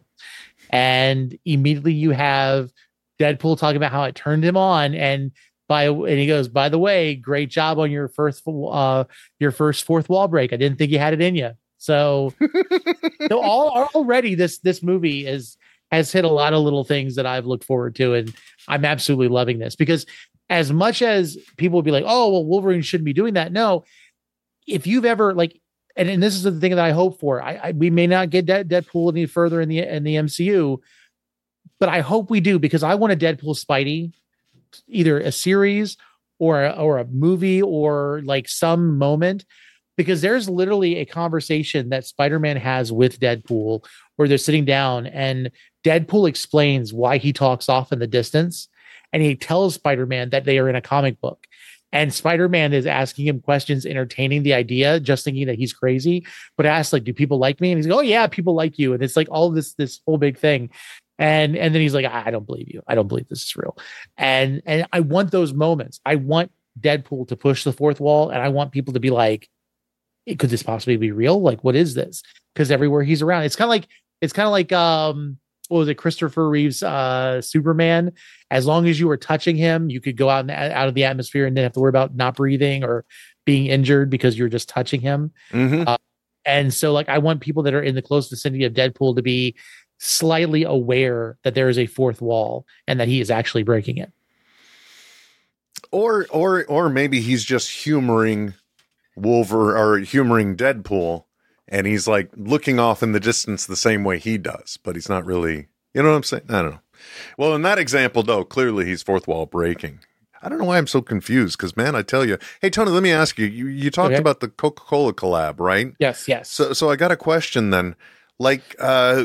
And immediately you have Deadpool talking about how it turned him on, and by and he goes, by the way, great job on your first uh your first fourth wall break. I didn't think you had it in you. So, so all already this this movie is has hit a lot of little things that I've looked forward to, and I'm absolutely loving this, because as much as people would be like, oh, well, Wolverine shouldn't be doing that. No, if you've ever like, and, and this is the thing that I hope for. I, I we may not get De- Deadpool any further in the in the M C U, but I hope we do, because I want a Deadpool Spidey, either a series or a, or a movie or like some moment, because there's literally a conversation that Spider-Man has with Deadpool where they're sitting down and Deadpool explains why he talks off in the distance, and he tells Spider-Man that they are in a comic book. And Spider-Man is asking him questions, entertaining the idea, just thinking that he's crazy, but asks like, do people like me? And he's like, oh yeah, people like you. And it's like all this, this whole big thing. And, and then he's like, I don't believe you. I don't believe this is real. And, and I want those moments. I want Deadpool to push the fourth wall. And I want people to be like, could this possibly be real? Like, what is this? Because everywhere he's around, it's kind of like, it's kind of like, um, what was it? Christopher Reeve's uh, Superman. As long as you were touching him, you could go out and out of the atmosphere and didn't have to worry about not breathing or being injured because you're just touching him. Mm-hmm. Uh, and so, like, I want people that are in the close vicinity of Deadpool to be slightly aware that there is a fourth wall and that he is actually breaking it. Or, or, or maybe he's just humoring Wolverine or humoring Deadpool. And he's like looking off in the distance the same way he does, but he's not really, you know what I'm saying? I don't know. Well, in that example, though, clearly he's fourth wall breaking. I don't know why I'm so confused, because, man, I tell you. Hey, Tony, let me ask you. You, you talked okay. about the Coca-Cola collab, right? Yes, yes. So so I got a question then. Like, uh,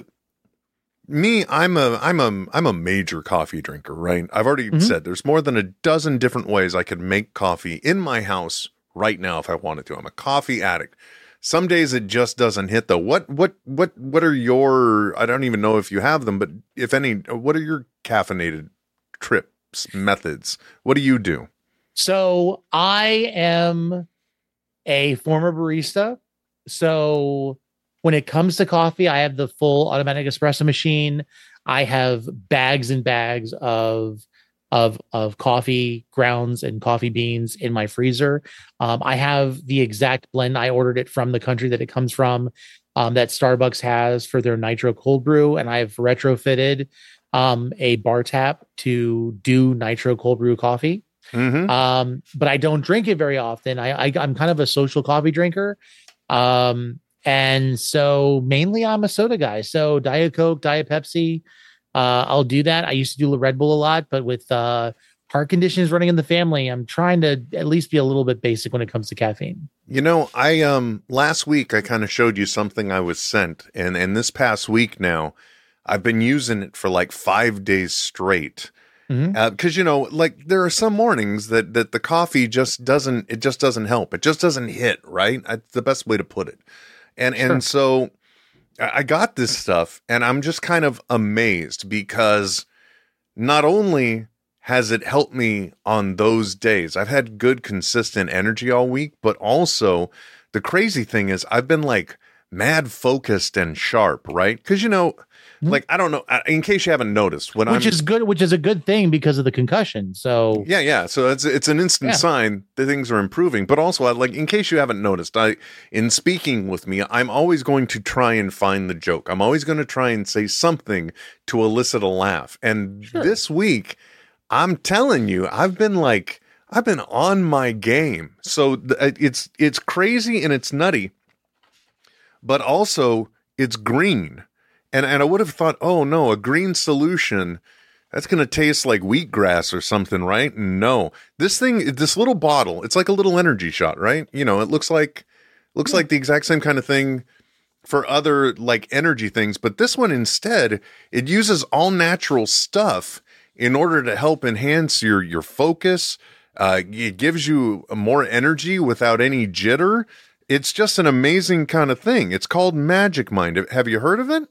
me, I'm a I'm a I'm a major coffee drinker, right? I've already mm-hmm. said there's more than a dozen different ways I could make coffee in my house right now if I wanted to. I'm a coffee addict. Some days it just doesn't hit though. What, what, what, what are your, I don't even know if you have them, but if any, what are your caffeinated trips, methods? What do you do? So I am a former barista. So when it comes to coffee, I have the full automatic espresso machine. I have bags and bags of of of coffee grounds and coffee beans in my freezer. Um, I have the exact blend. I ordered it from the country that it comes from, um, that Starbucks has for their nitro cold brew, and I've retrofitted um, a bar tap to do nitro cold brew coffee. Mm-hmm. Um, but I don't drink it very often. I, I I'm kind of a social coffee drinker, um, and so mainly I'm a soda guy. So Diet Coke, Diet Pepsi. Uh, I'll do that. I used to do the Red Bull a lot, but with uh, heart conditions running in the family, I'm trying to at least be a little bit basic when it comes to caffeine. You know, I um last week I kind of showed you something I was sent, and and this past week now, I've been using it for like five days straight. Mm-hmm. Uh, because you know, like there are some mornings that that the coffee just doesn't it just doesn't help. It just doesn't hit right. That's the best way to put it. And Sure. and so. I got this stuff and I'm just kind of amazed, because not only has it helped me on those days, I've had good, consistent energy all week, but also the crazy thing is I've been like mad focused and sharp, right? Because, you know, like, I don't know, in case you haven't noticed, when which I'm, is good, which is a good thing because of the concussion. So yeah, yeah. So it's it's an instant Yeah. sign that things are improving. But also, I, like, in case you haven't noticed, I in speaking with me, I'm always going to try and find the joke. I'm always going to try and say something to elicit a laugh. And Sure. this week, I'm telling you, I've been like, I've been on my game. So th- it's it's crazy and it's nutty. but also it's green. And and I would have thought, oh no, a green solution, that's going to taste like wheatgrass or something, right? No, this thing, this little bottle, it's like a little energy shot, right? You know, it looks like looks like the exact same kind of thing for other like energy things, but this one instead, it uses all natural stuff in order to help enhance your your focus. Uh, it gives you more energy without any jitter. It's just an amazing kind of thing. It's called Magic Mind. Have you heard of it?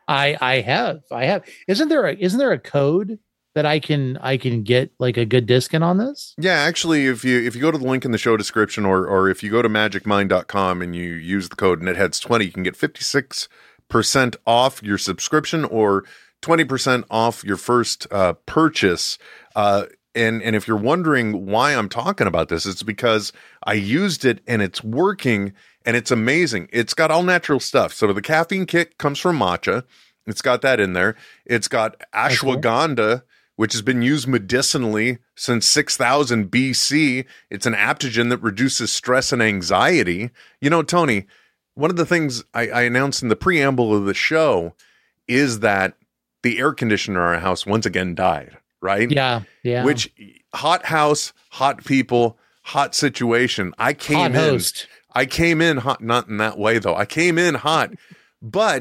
I I have I have. Isn't there a isn't there a code that I can I can get like a good discount on this? Yeah, actually, if you if you go to the link in the show description, or or if you go to magic mind dot com and you use the code netheads twenty, you can get fifty-six percent off your subscription or twenty percent off your first uh, purchase. Uh, and and if you're wondering why I'm talking about this, it's because I used it and it's working and it's amazing. It's got all natural stuff. So the caffeine kick comes from matcha. It's got that in there. It's got ashwagandha, which has been used medicinally since six thousand B C. It's an adaptogen that reduces stress and anxiety. You know, Tony, one of the things I, I announced in the preamble of the show is that the air conditioner in our house once again died, right? Yeah, yeah. Which, hot house, hot people, hot situation. I came Hot in. host. I came in hot, not in that way though. I came in hot, but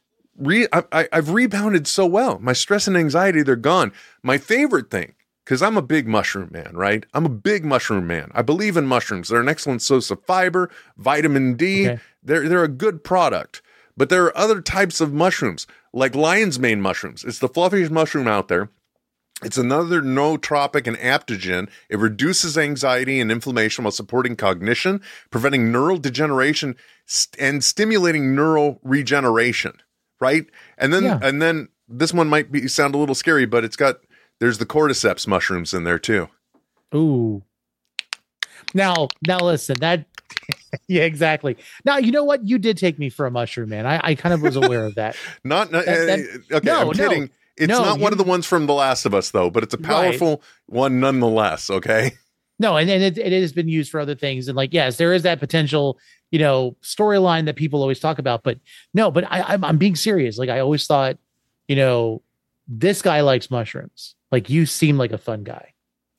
Re- I, I, I've rebounded so well. My stress and anxiety, they're gone. My favorite thing, because I'm a big mushroom man, right? I'm a big mushroom man. I believe in mushrooms. They're an excellent source of fiber, vitamin D. Okay. They're, they're a good product. But there are other types of mushrooms, like lion's mane mushrooms. It's the fluffiest mushroom out there. It's another nootropic and adaptogen. It reduces anxiety and inflammation while supporting cognition, preventing neural degeneration, st- and stimulating neural regeneration. Right. And then Yeah. and then this one might be sound a little scary, but it's got there's the cordyceps mushrooms in there, too. Ooh. Now, now listen, that yeah, exactly. Now, you know what? You did take me for a mushroom man. I, I kind of was aware of that. Not, not That- that- uh, OK, no, I'm kidding. no. It's No, not one you- of the ones from The Last of Us, though, but it's a powerful one nonetheless. OK. No, and, and it, it has been used for other things. And like, yes, there is that potential, you know, storyline that people always talk about. But no, but I, I'm, I'm being serious. Like, I always thought, you know, this guy likes mushrooms. Like, you seem like a fun guy.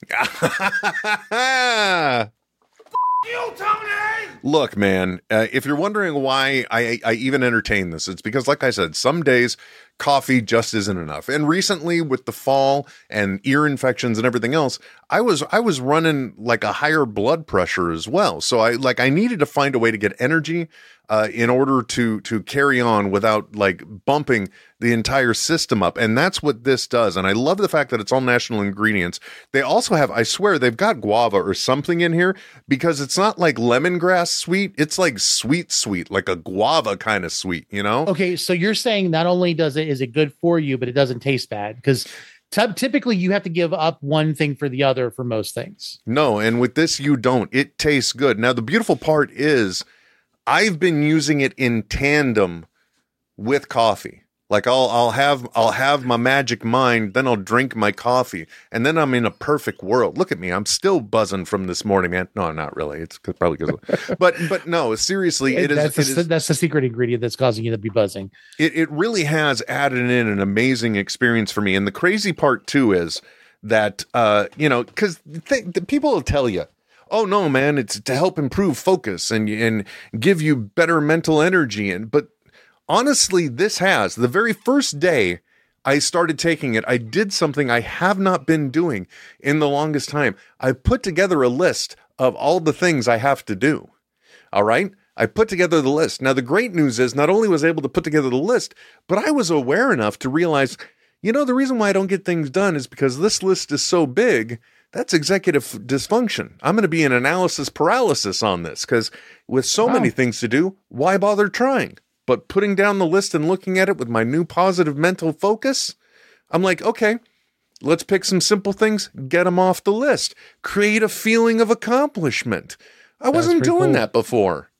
You, Tony! Look, man, uh, if you're wondering why I, I even entertain this, it's because, like I said, some days coffee just isn't enough. And recently, with the fall and ear infections and everything else, I was I was running like a higher blood pressure as well. So I like I needed to find a way to get energy uh, in order to to carry on without like bumping the entire system up. And that's what this does. And I love the fact that it's all natural ingredients. They also have, I swear, they've got guava or something in here because it's not like lemongrass sweet. It's like sweet, sweet, like a guava kind of sweet, you know? Okay, so you're saying not only does it is it good for you, but it doesn't taste bad because t- typically you have to give up one thing for the other for most things. No, and with this you don't. It tastes good. Now the beautiful part is I've been using it in tandem with coffee. Like I'll I'll have I'll have my Magic Mind, then I'll drink my coffee, and then I'm in a perfect world. Look at me, I'm still buzzing from this morning, man. No, I'm not really. It's probably because, but but no, seriously, it is. That's It the, is that's the secret ingredient that's causing you to be buzzing. It it really has added in an amazing experience for me. And the crazy part too is that uh you know because th- the people will tell you, oh no, man, it's to help improve focus and and give you better mental energy. And but honestly, this has the very first day I started taking it, I did something I have not been doing in the longest time. I put together a list of all the things I have to do. All right. I put together the list. Now, the great news is not only was I able to put together the list, but I was aware enough to realize, you know, the reason why I don't get things done is because this list is so big. That's executive dysfunction. I'm going to be in analysis paralysis on this because with so Wow. many things to do, why bother trying? But putting down the list and looking at it with my new positive mental focus, I'm like, okay, let's pick some simple things, get them off the list, create a feeling of accomplishment. I wasn't pretty doing cool. that before.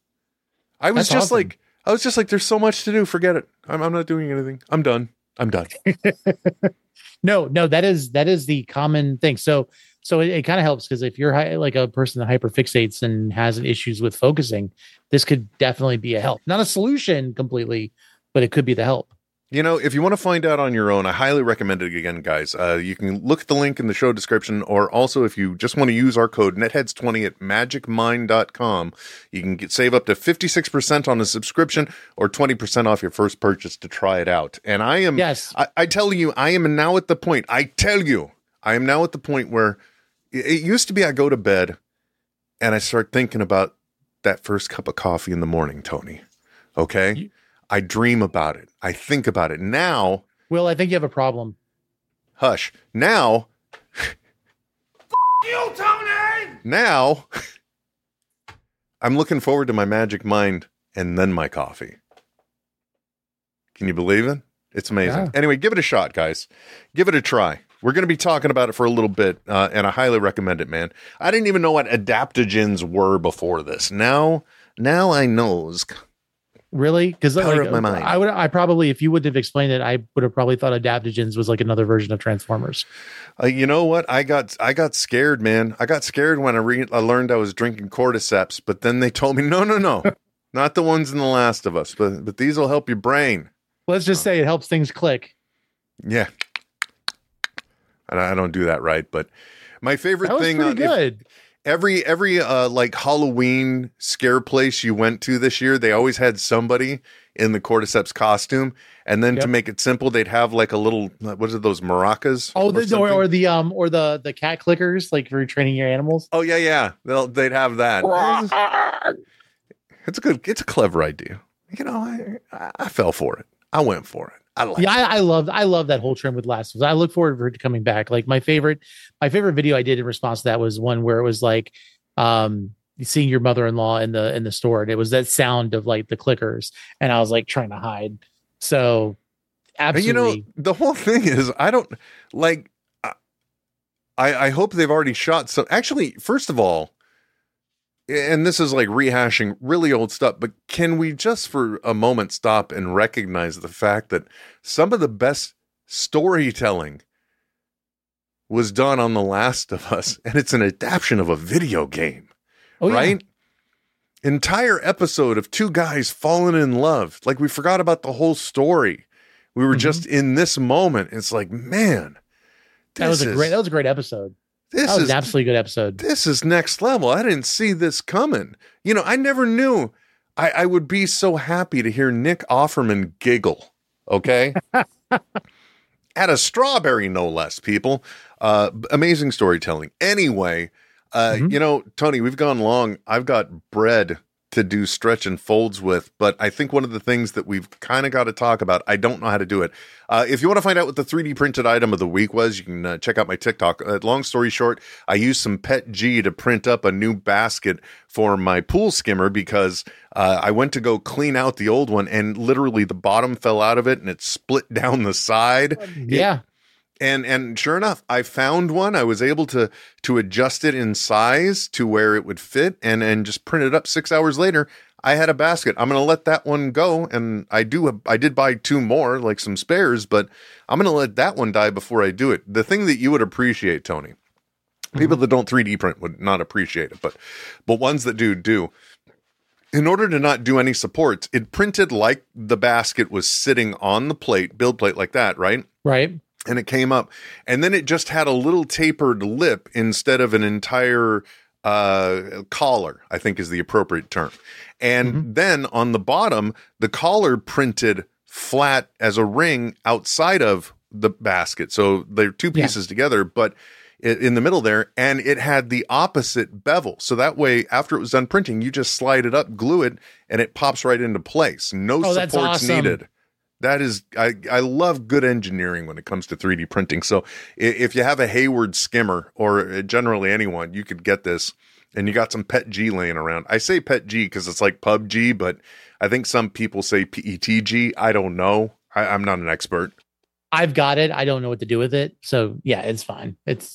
I was That's just awesome. like, I was just like, there's so much to do. Forget it. I'm, I'm not doing anything. I'm done. I'm done. No, no, that is that is the common thing. So So it, it kind of helps because if you're hi- like a person that hyperfixates and has issues with focusing, this could definitely be a help. Not a solution completely, but it could be the help. You know, if you want to find out on your own, I highly recommend it again, guys. Uh, you can look at the link in the show description, or also if you just want to use our code netheads twenty at magic mind dot com, you can get save up to fifty-six percent on a subscription or twenty percent off your first purchase to try it out. And I am, yes, I, I tell you, I am now at the point, I tell you, I am now at the point where it, it used to be I go to bed and I start thinking about that first cup of coffee in the morning, Tony. Okay? You, I dream about it. I think about it. Now, Will, I think you have a problem. Hush. Now, F- you, Tony! Now, I'm looking forward to my Magic Mind and then my coffee. Can you believe it? It's amazing. Yeah. Anyway, give it a shot, guys. Give it a try. We're going to be talking about it for a little bit, uh, and I highly recommend it, man. I didn't even know what adaptogens were before this. Now, now I knows. Really? Because like, my mind. I would, I probably, if you wouldn't have explained it, I would have probably thought adaptogens was like another version of Transformers. Uh, you know what? I got, I got scared, man. I got scared when I, re- I learned I was drinking cordyceps, but then they told me, no, no, no, not the ones in The Last of Us, but but these will help your brain. Let's just say it helps things click. Yeah, and I don't do that right, but my favorite that was thing. Pretty uh, good. If, Every every uh, like Halloween scare place you went to this year, they always had somebody in the cordyceps costume, and then yep. to make it simple, they'd have like a little what are those maracas? Oh, the, or, or the um or the the cat clickers, like for training your animals. Oh yeah, yeah, They'll, they'd have that. It's a good, it's a clever idea. You know, I I fell for it. I went for it. I like yeah, it. I, I love I love that whole trend with Last of Us. I look forward for it coming back. Like my favorite, my favorite video I did in response to that was one where it was like um seeing your mother-in-law in the in the store, and it was that sound of like the clickers, and I was like trying to hide. So absolutely, you know, the whole thing is I don't like. I I hope they've already shot some. Actually, first of all. And this is like rehashing really old stuff, but can we just for a moment stop and recognize the fact that some of the best storytelling was done on The Last of Us, and it's an adaptation of a video game, oh, right? Yeah. Entire episode of two guys falling in love. Like we forgot about the whole story. We were mm-hmm. just in this moment. It's like, man, that was a is, great, that was a great episode. This that was is an absolutely good episode. This is next level. I didn't see this coming. You know, I never knew I, I would be so happy to hear Nick Offerman giggle. Okay. At a strawberry, no less, people. Uh, amazing storytelling. Anyway, uh, mm-hmm. you know, Tony, we've gone long. I've got bread to do stretch and folds with, but I think one of the things that we've kind of got to talk about, I don't know how to do it. Uh, if you want to find out what the three D printed item of the week was, you can uh, check out my TikTok. Uh, long story short, I used some Pet G to print up a new basket for my pool skimmer because uh, I went to go clean out the old one and literally the bottom fell out of it and it split down the side. Yeah. It, And and sure enough, I found one. I was able to to adjust it in size to where it would fit and, and just print it up. Six hours later, I had a basket. I'm going to let that one go. And I do. I did buy two more, like some spares, but I'm going to let that one die before I do it. The thing that you would appreciate, Tony, people mm-hmm. that don't three D print would not appreciate it, but but ones that do, do. In order to not do any supports, it printed like the basket was sitting on the plate, build plate like that, right? Right. And it came up, and then it just had a little tapered lip instead of an entire uh, collar, I think is the appropriate term. And mm-hmm. then on the bottom, the collar printed flat as a ring outside of the basket. So they're two pieces yeah. together, but it, in the middle there, and it had the opposite bevel. So that way, after it was done printing, you just slide it up, glue it, and it pops right into place. No oh, supports awesome. needed. That is, I, I love good engineering when it comes to three D printing. So if you have a Hayward skimmer or generally anyone, you could get this and you got some Pet G laying around. I say Pet G because it's like P U B G, but I think some people say P E T G. I don't know. I, I'm not an expert. I've got it. I don't know what to do with it. So yeah, it's fine. It's,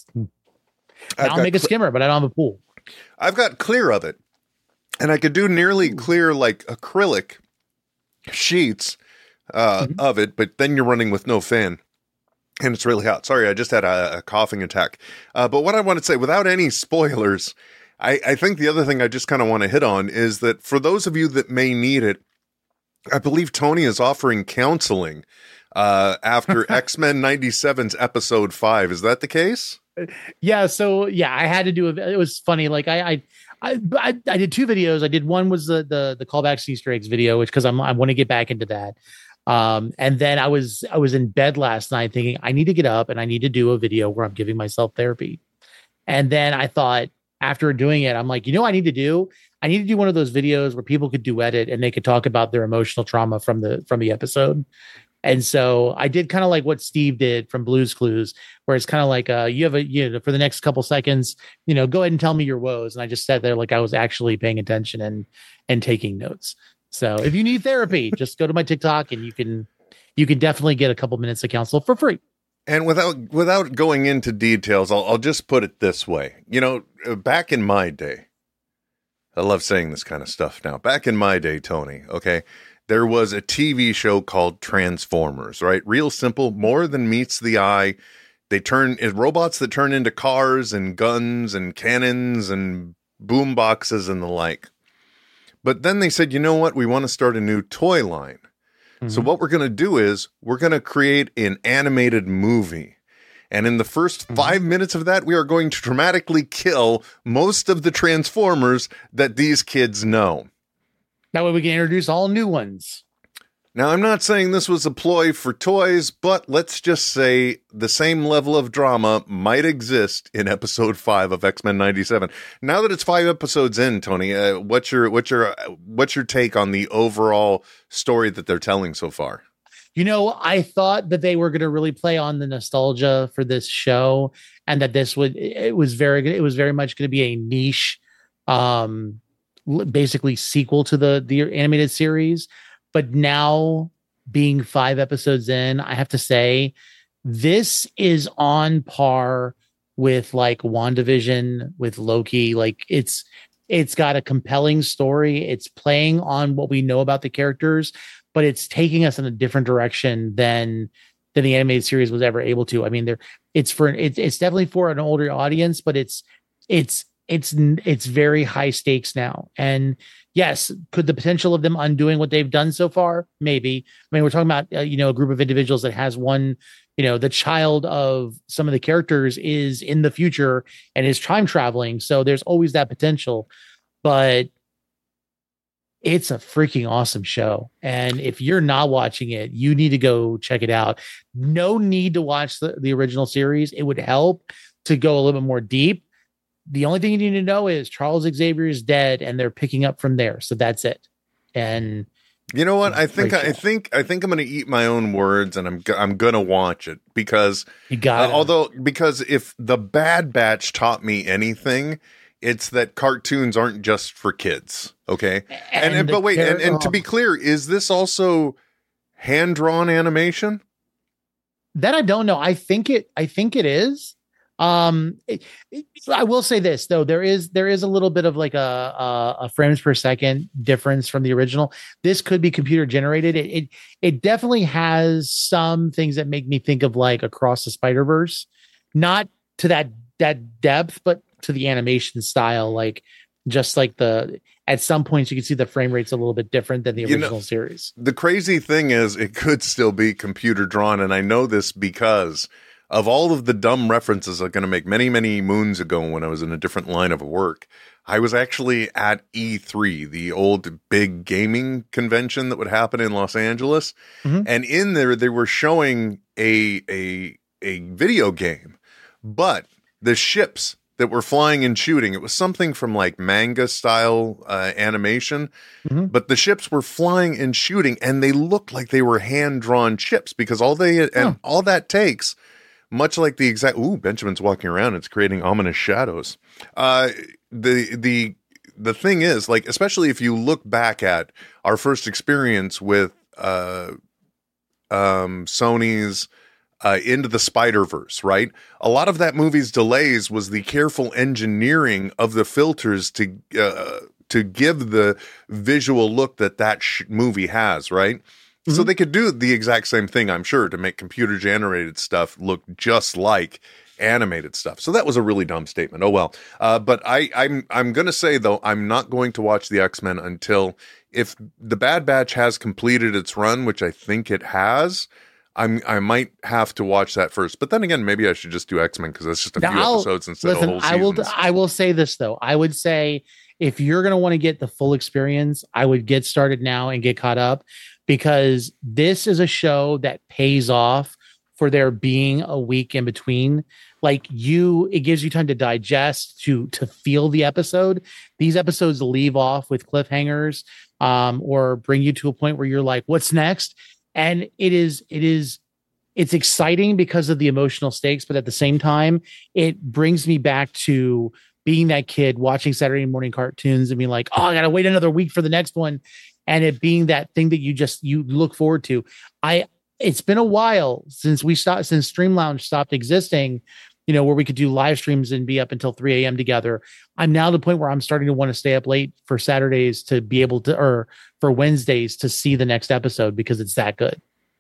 I'll make a skimmer, but I don't have a pool. I've got clear of it and I could do nearly Ooh. clear like acrylic sheets uh, mm-hmm. of it, but then you're running with no fan. And it's really hot. Sorry, I just had a, a coughing attack. Uh, but what I want to say, without any spoilers, I, I think the other thing I just kind of want to hit on is that for those of you that may need it, I believe Tony is offering counseling uh, after X-Men ninety-seven's episode five. Is that the case? Yeah. So yeah, I had to do it. It was funny. Like I, I, I, I, I did two videos. I did one was the the the callbacks to Easter eggs video, which because I'm I want to get back into that. Um, and then I was I was in bed last night thinking I need to get up and I need to do a video where I'm giving myself therapy. And then I thought after doing it, I'm like, you know what I need to do? I need to do one of those videos where people could duet it and they could talk about their emotional trauma from the from the episode. And so I did kind of like what Steve did from Blue's Clues, where it's kind of like uh, you have a you know for the next couple seconds, you know, go ahead and tell me your woes. And I just sat there like I was actually paying attention and and taking notes. So if you need therapy, just go to my TikTok and you can you can definitely get a couple minutes of counsel for free. And without without going into details, I'll, I'll just put it this way. You know, back in my day, I love saying this kind of stuff now. Back in my day, Tony, okay, there was a T V show called Transformers, right? Real simple, more than meets the eye. They turn robots that turn into cars and guns and cannons and boom boxes and the like. But then they said, you know what? We want to start a new toy line. Mm-hmm. So what we're going to do is we're going to create an animated movie. And in the first mm-hmm. five minutes of that, we are going to dramatically kill most of the Transformers that these kids know. That way we can introduce all new ones. Now, I'm not saying this was a ploy for toys, but let's just say the same level of drama might exist in episode five of X-Men ninety-seven. Now that it's five episodes in, Tony, uh, what's your what's your what's your take on the overall story that they're telling so far? You know, I thought that they were going to really play on the nostalgia for this show, and that this would it was very good. It was very much going to be a niche, um, basically sequel to the the animated series. But now, being five episodes in, I have to say, this is on par with like WandaVision, with Loki. Like it's it's got a compelling story. It's playing on what we know about the characters, but it's taking us in a different direction than than the animated series was ever able to. I mean, there it's for it's it's definitely for an older audience, but it's it's it's it's very high stakes now. And yes, could the potential of them undoing what they've done so far? Maybe. I mean, we're talking about, uh, you know, a group of individuals that has one, you know, the child of some of the characters is in the future and is time traveling. So there's always that potential, but it's a freaking awesome show. And if you're not watching it, you need to go check it out. No need to watch the, the original series. It would help to go a little bit more deep. The only thing you need to know is Charles Xavier is dead, and they're picking up from there. So that's it. And you know what? I think I think I think I'm going to eat my own words, and I'm I'm going to watch it because you got. Uh, although because if the Bad Batch taught me anything, it's that cartoons aren't just for kids. Okay, and, and, and but wait, and, and to be clear, is this also hand drawn animation? That I don't know. I think it. I think it is. Um, it, it, I will say this though, there is there is a little bit of like a, a a frames per second difference from the original. This could be computer generated. It, it it definitely has some things that make me think of like Across the Spider-Verse, not to that that depth, but to the animation style. Like just like the at some points you can see the frame rate's a little bit different than the original you know, series. The crazy thing is, it could still be computer drawn, and I know this because of all of the dumb references I'm going to make many, many moons ago when I was in a different line of work. I was actually at E three, the old big gaming convention that would happen in Los Angeles. Mm-hmm. And in there, they were showing a, a, a video game, but the ships that were flying and shooting, it was something from like manga style uh, animation, mm-hmm. but the ships were flying and shooting, and they looked like they were hand drawn ships because all they, and oh. all that takes, much like the exact, ooh, Benjamin's walking around. It's creating ominous shadows. Uh, the, the, the thing is, like, especially if you look back at our first experience with, uh, um, Sony's, uh, Into the Spider-Verse, right? A lot of that movie's delays was the careful engineering of the filters to, uh, to give the visual look that that sh- movie has, right? So they could do the exact same thing, I'm sure, to make computer generated stuff look just like animated stuff. So that was a really dumb statement. Oh well. Uh, but I, I'm I'm gonna say though, I'm not going to watch the X-Men until if the Bad Batch has completed its run, which I think it has. I'm I might have to watch that first. But then again, maybe I should just do X-Men because it's just a Now, few I'll- episodes instead Listen, of whole I will. seasons. I will say this though. I would say if you're going to want to get the full experience, I would get started now and get caught up, because this is a show that pays off for there being a week in between. Like you, it gives you time to digest, to to feel the episode. These episodes leave off with cliffhangers, um, or bring you to a point where you're like, "What's next?" And it is, it is. It's exciting because of the emotional stakes, but at the same time, it brings me back to being that kid watching Saturday morning cartoons and being like, oh, I got to wait another week for the next one. And it being that thing that you just, you look forward to. I, it's been a while since we stopped, since Stream Lounge stopped existing, you know, where we could do live streams and be up until three a.m. together. I'm now to the point where I'm starting to want to stay up late for Saturdays to be able to, or for Wednesdays to see the next episode because it's that good.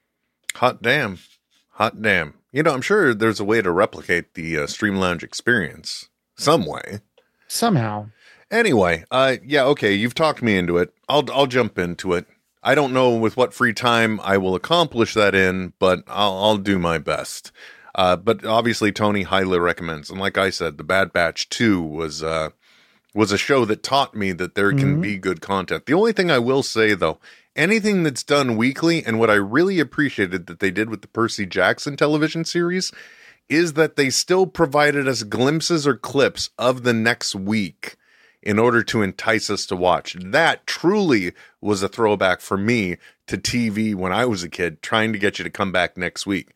Hot damn. Hot damn. You know, I'm sure there's a way to replicate the uh, Stream Lounge experience some way. Somehow. Anyway, uh, yeah, okay, you've talked me into it. I'll I'll jump into it. I don't know with what free time I will accomplish that in, but I'll I'll do my best. Uh, but obviously, Tony highly recommends. And like I said, The Bad Batch two was uh, was a show that taught me that there can Mhm. be good content. The only thing I will say, though, anything that's done weekly, and what I really appreciated that they did with the Percy Jackson television series, is that they still provided us glimpses or clips of the next week in order to entice us to watch. That truly was a throwback for me to T V when I was a kid, trying to get you to come back next week.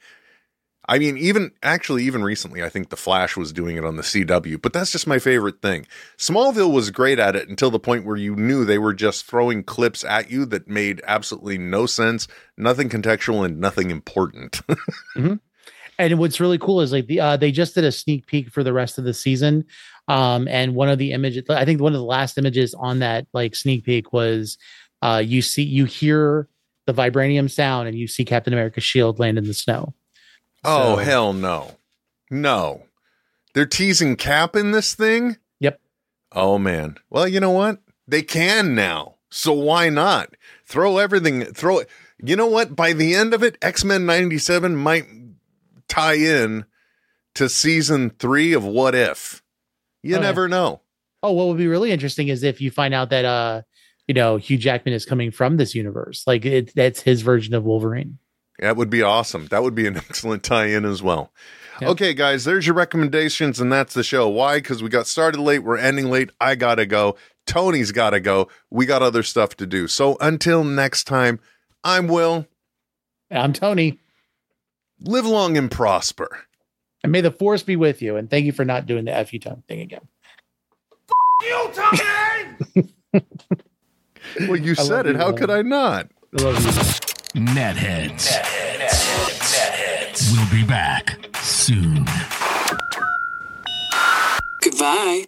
I mean, even actually, even recently, I think The Flash was doing it on the C W, but that's just my favorite thing. Smallville was great at it until the point where you knew they were just throwing clips at you that made absolutely no sense, nothing contextual, and nothing important. Mm-hmm. And what's really cool is like the uh, they just did a sneak peek for the rest of the season, um, and one of the images, I think one of the last images on that like sneak peek was uh, you see you hear the vibranium sound and you see Captain America's shield land in the snow. Oh, So- hell no. No. They're teasing Cap in this thing? Yep. Oh, man. Well, you know what? They can now. So why not? Throw everything, throw it. You know what? By the end of it, X-Men ninety-seven might tie in to season three of What If. You Okay. never know. Oh, what would be really interesting is if you find out that uh, you know, Hugh Jackman is coming from this universe, like it, that's his version of Wolverine. That would be awesome. That would be an excellent tie-in as well. Yep. Okay, guys, there's your recommendations, and that's the show. Why? Because we got started late. We're ending late. I got to go. Tony's got to go. We got other stuff to do. So until next time, I'm Will. I'm Tony, Live long and prosper. and may the force be with you. And thank you for not doing the F U tongue thing again. You, Tony! Well, you I said love it. you, How Will. could I not? I love you. Netheads. We'll be back soon. Goodbye.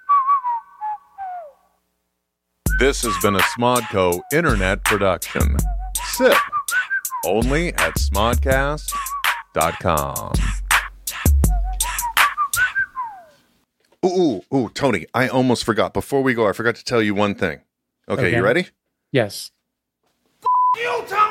This has been a Smodco Internet production. Sip. Only at smodcast dot com. Ooh, ooh, ooh, Tony, I almost forgot. Before we go, I forgot to tell you one thing. Okay, Okay. you ready? Yes. You, Tony!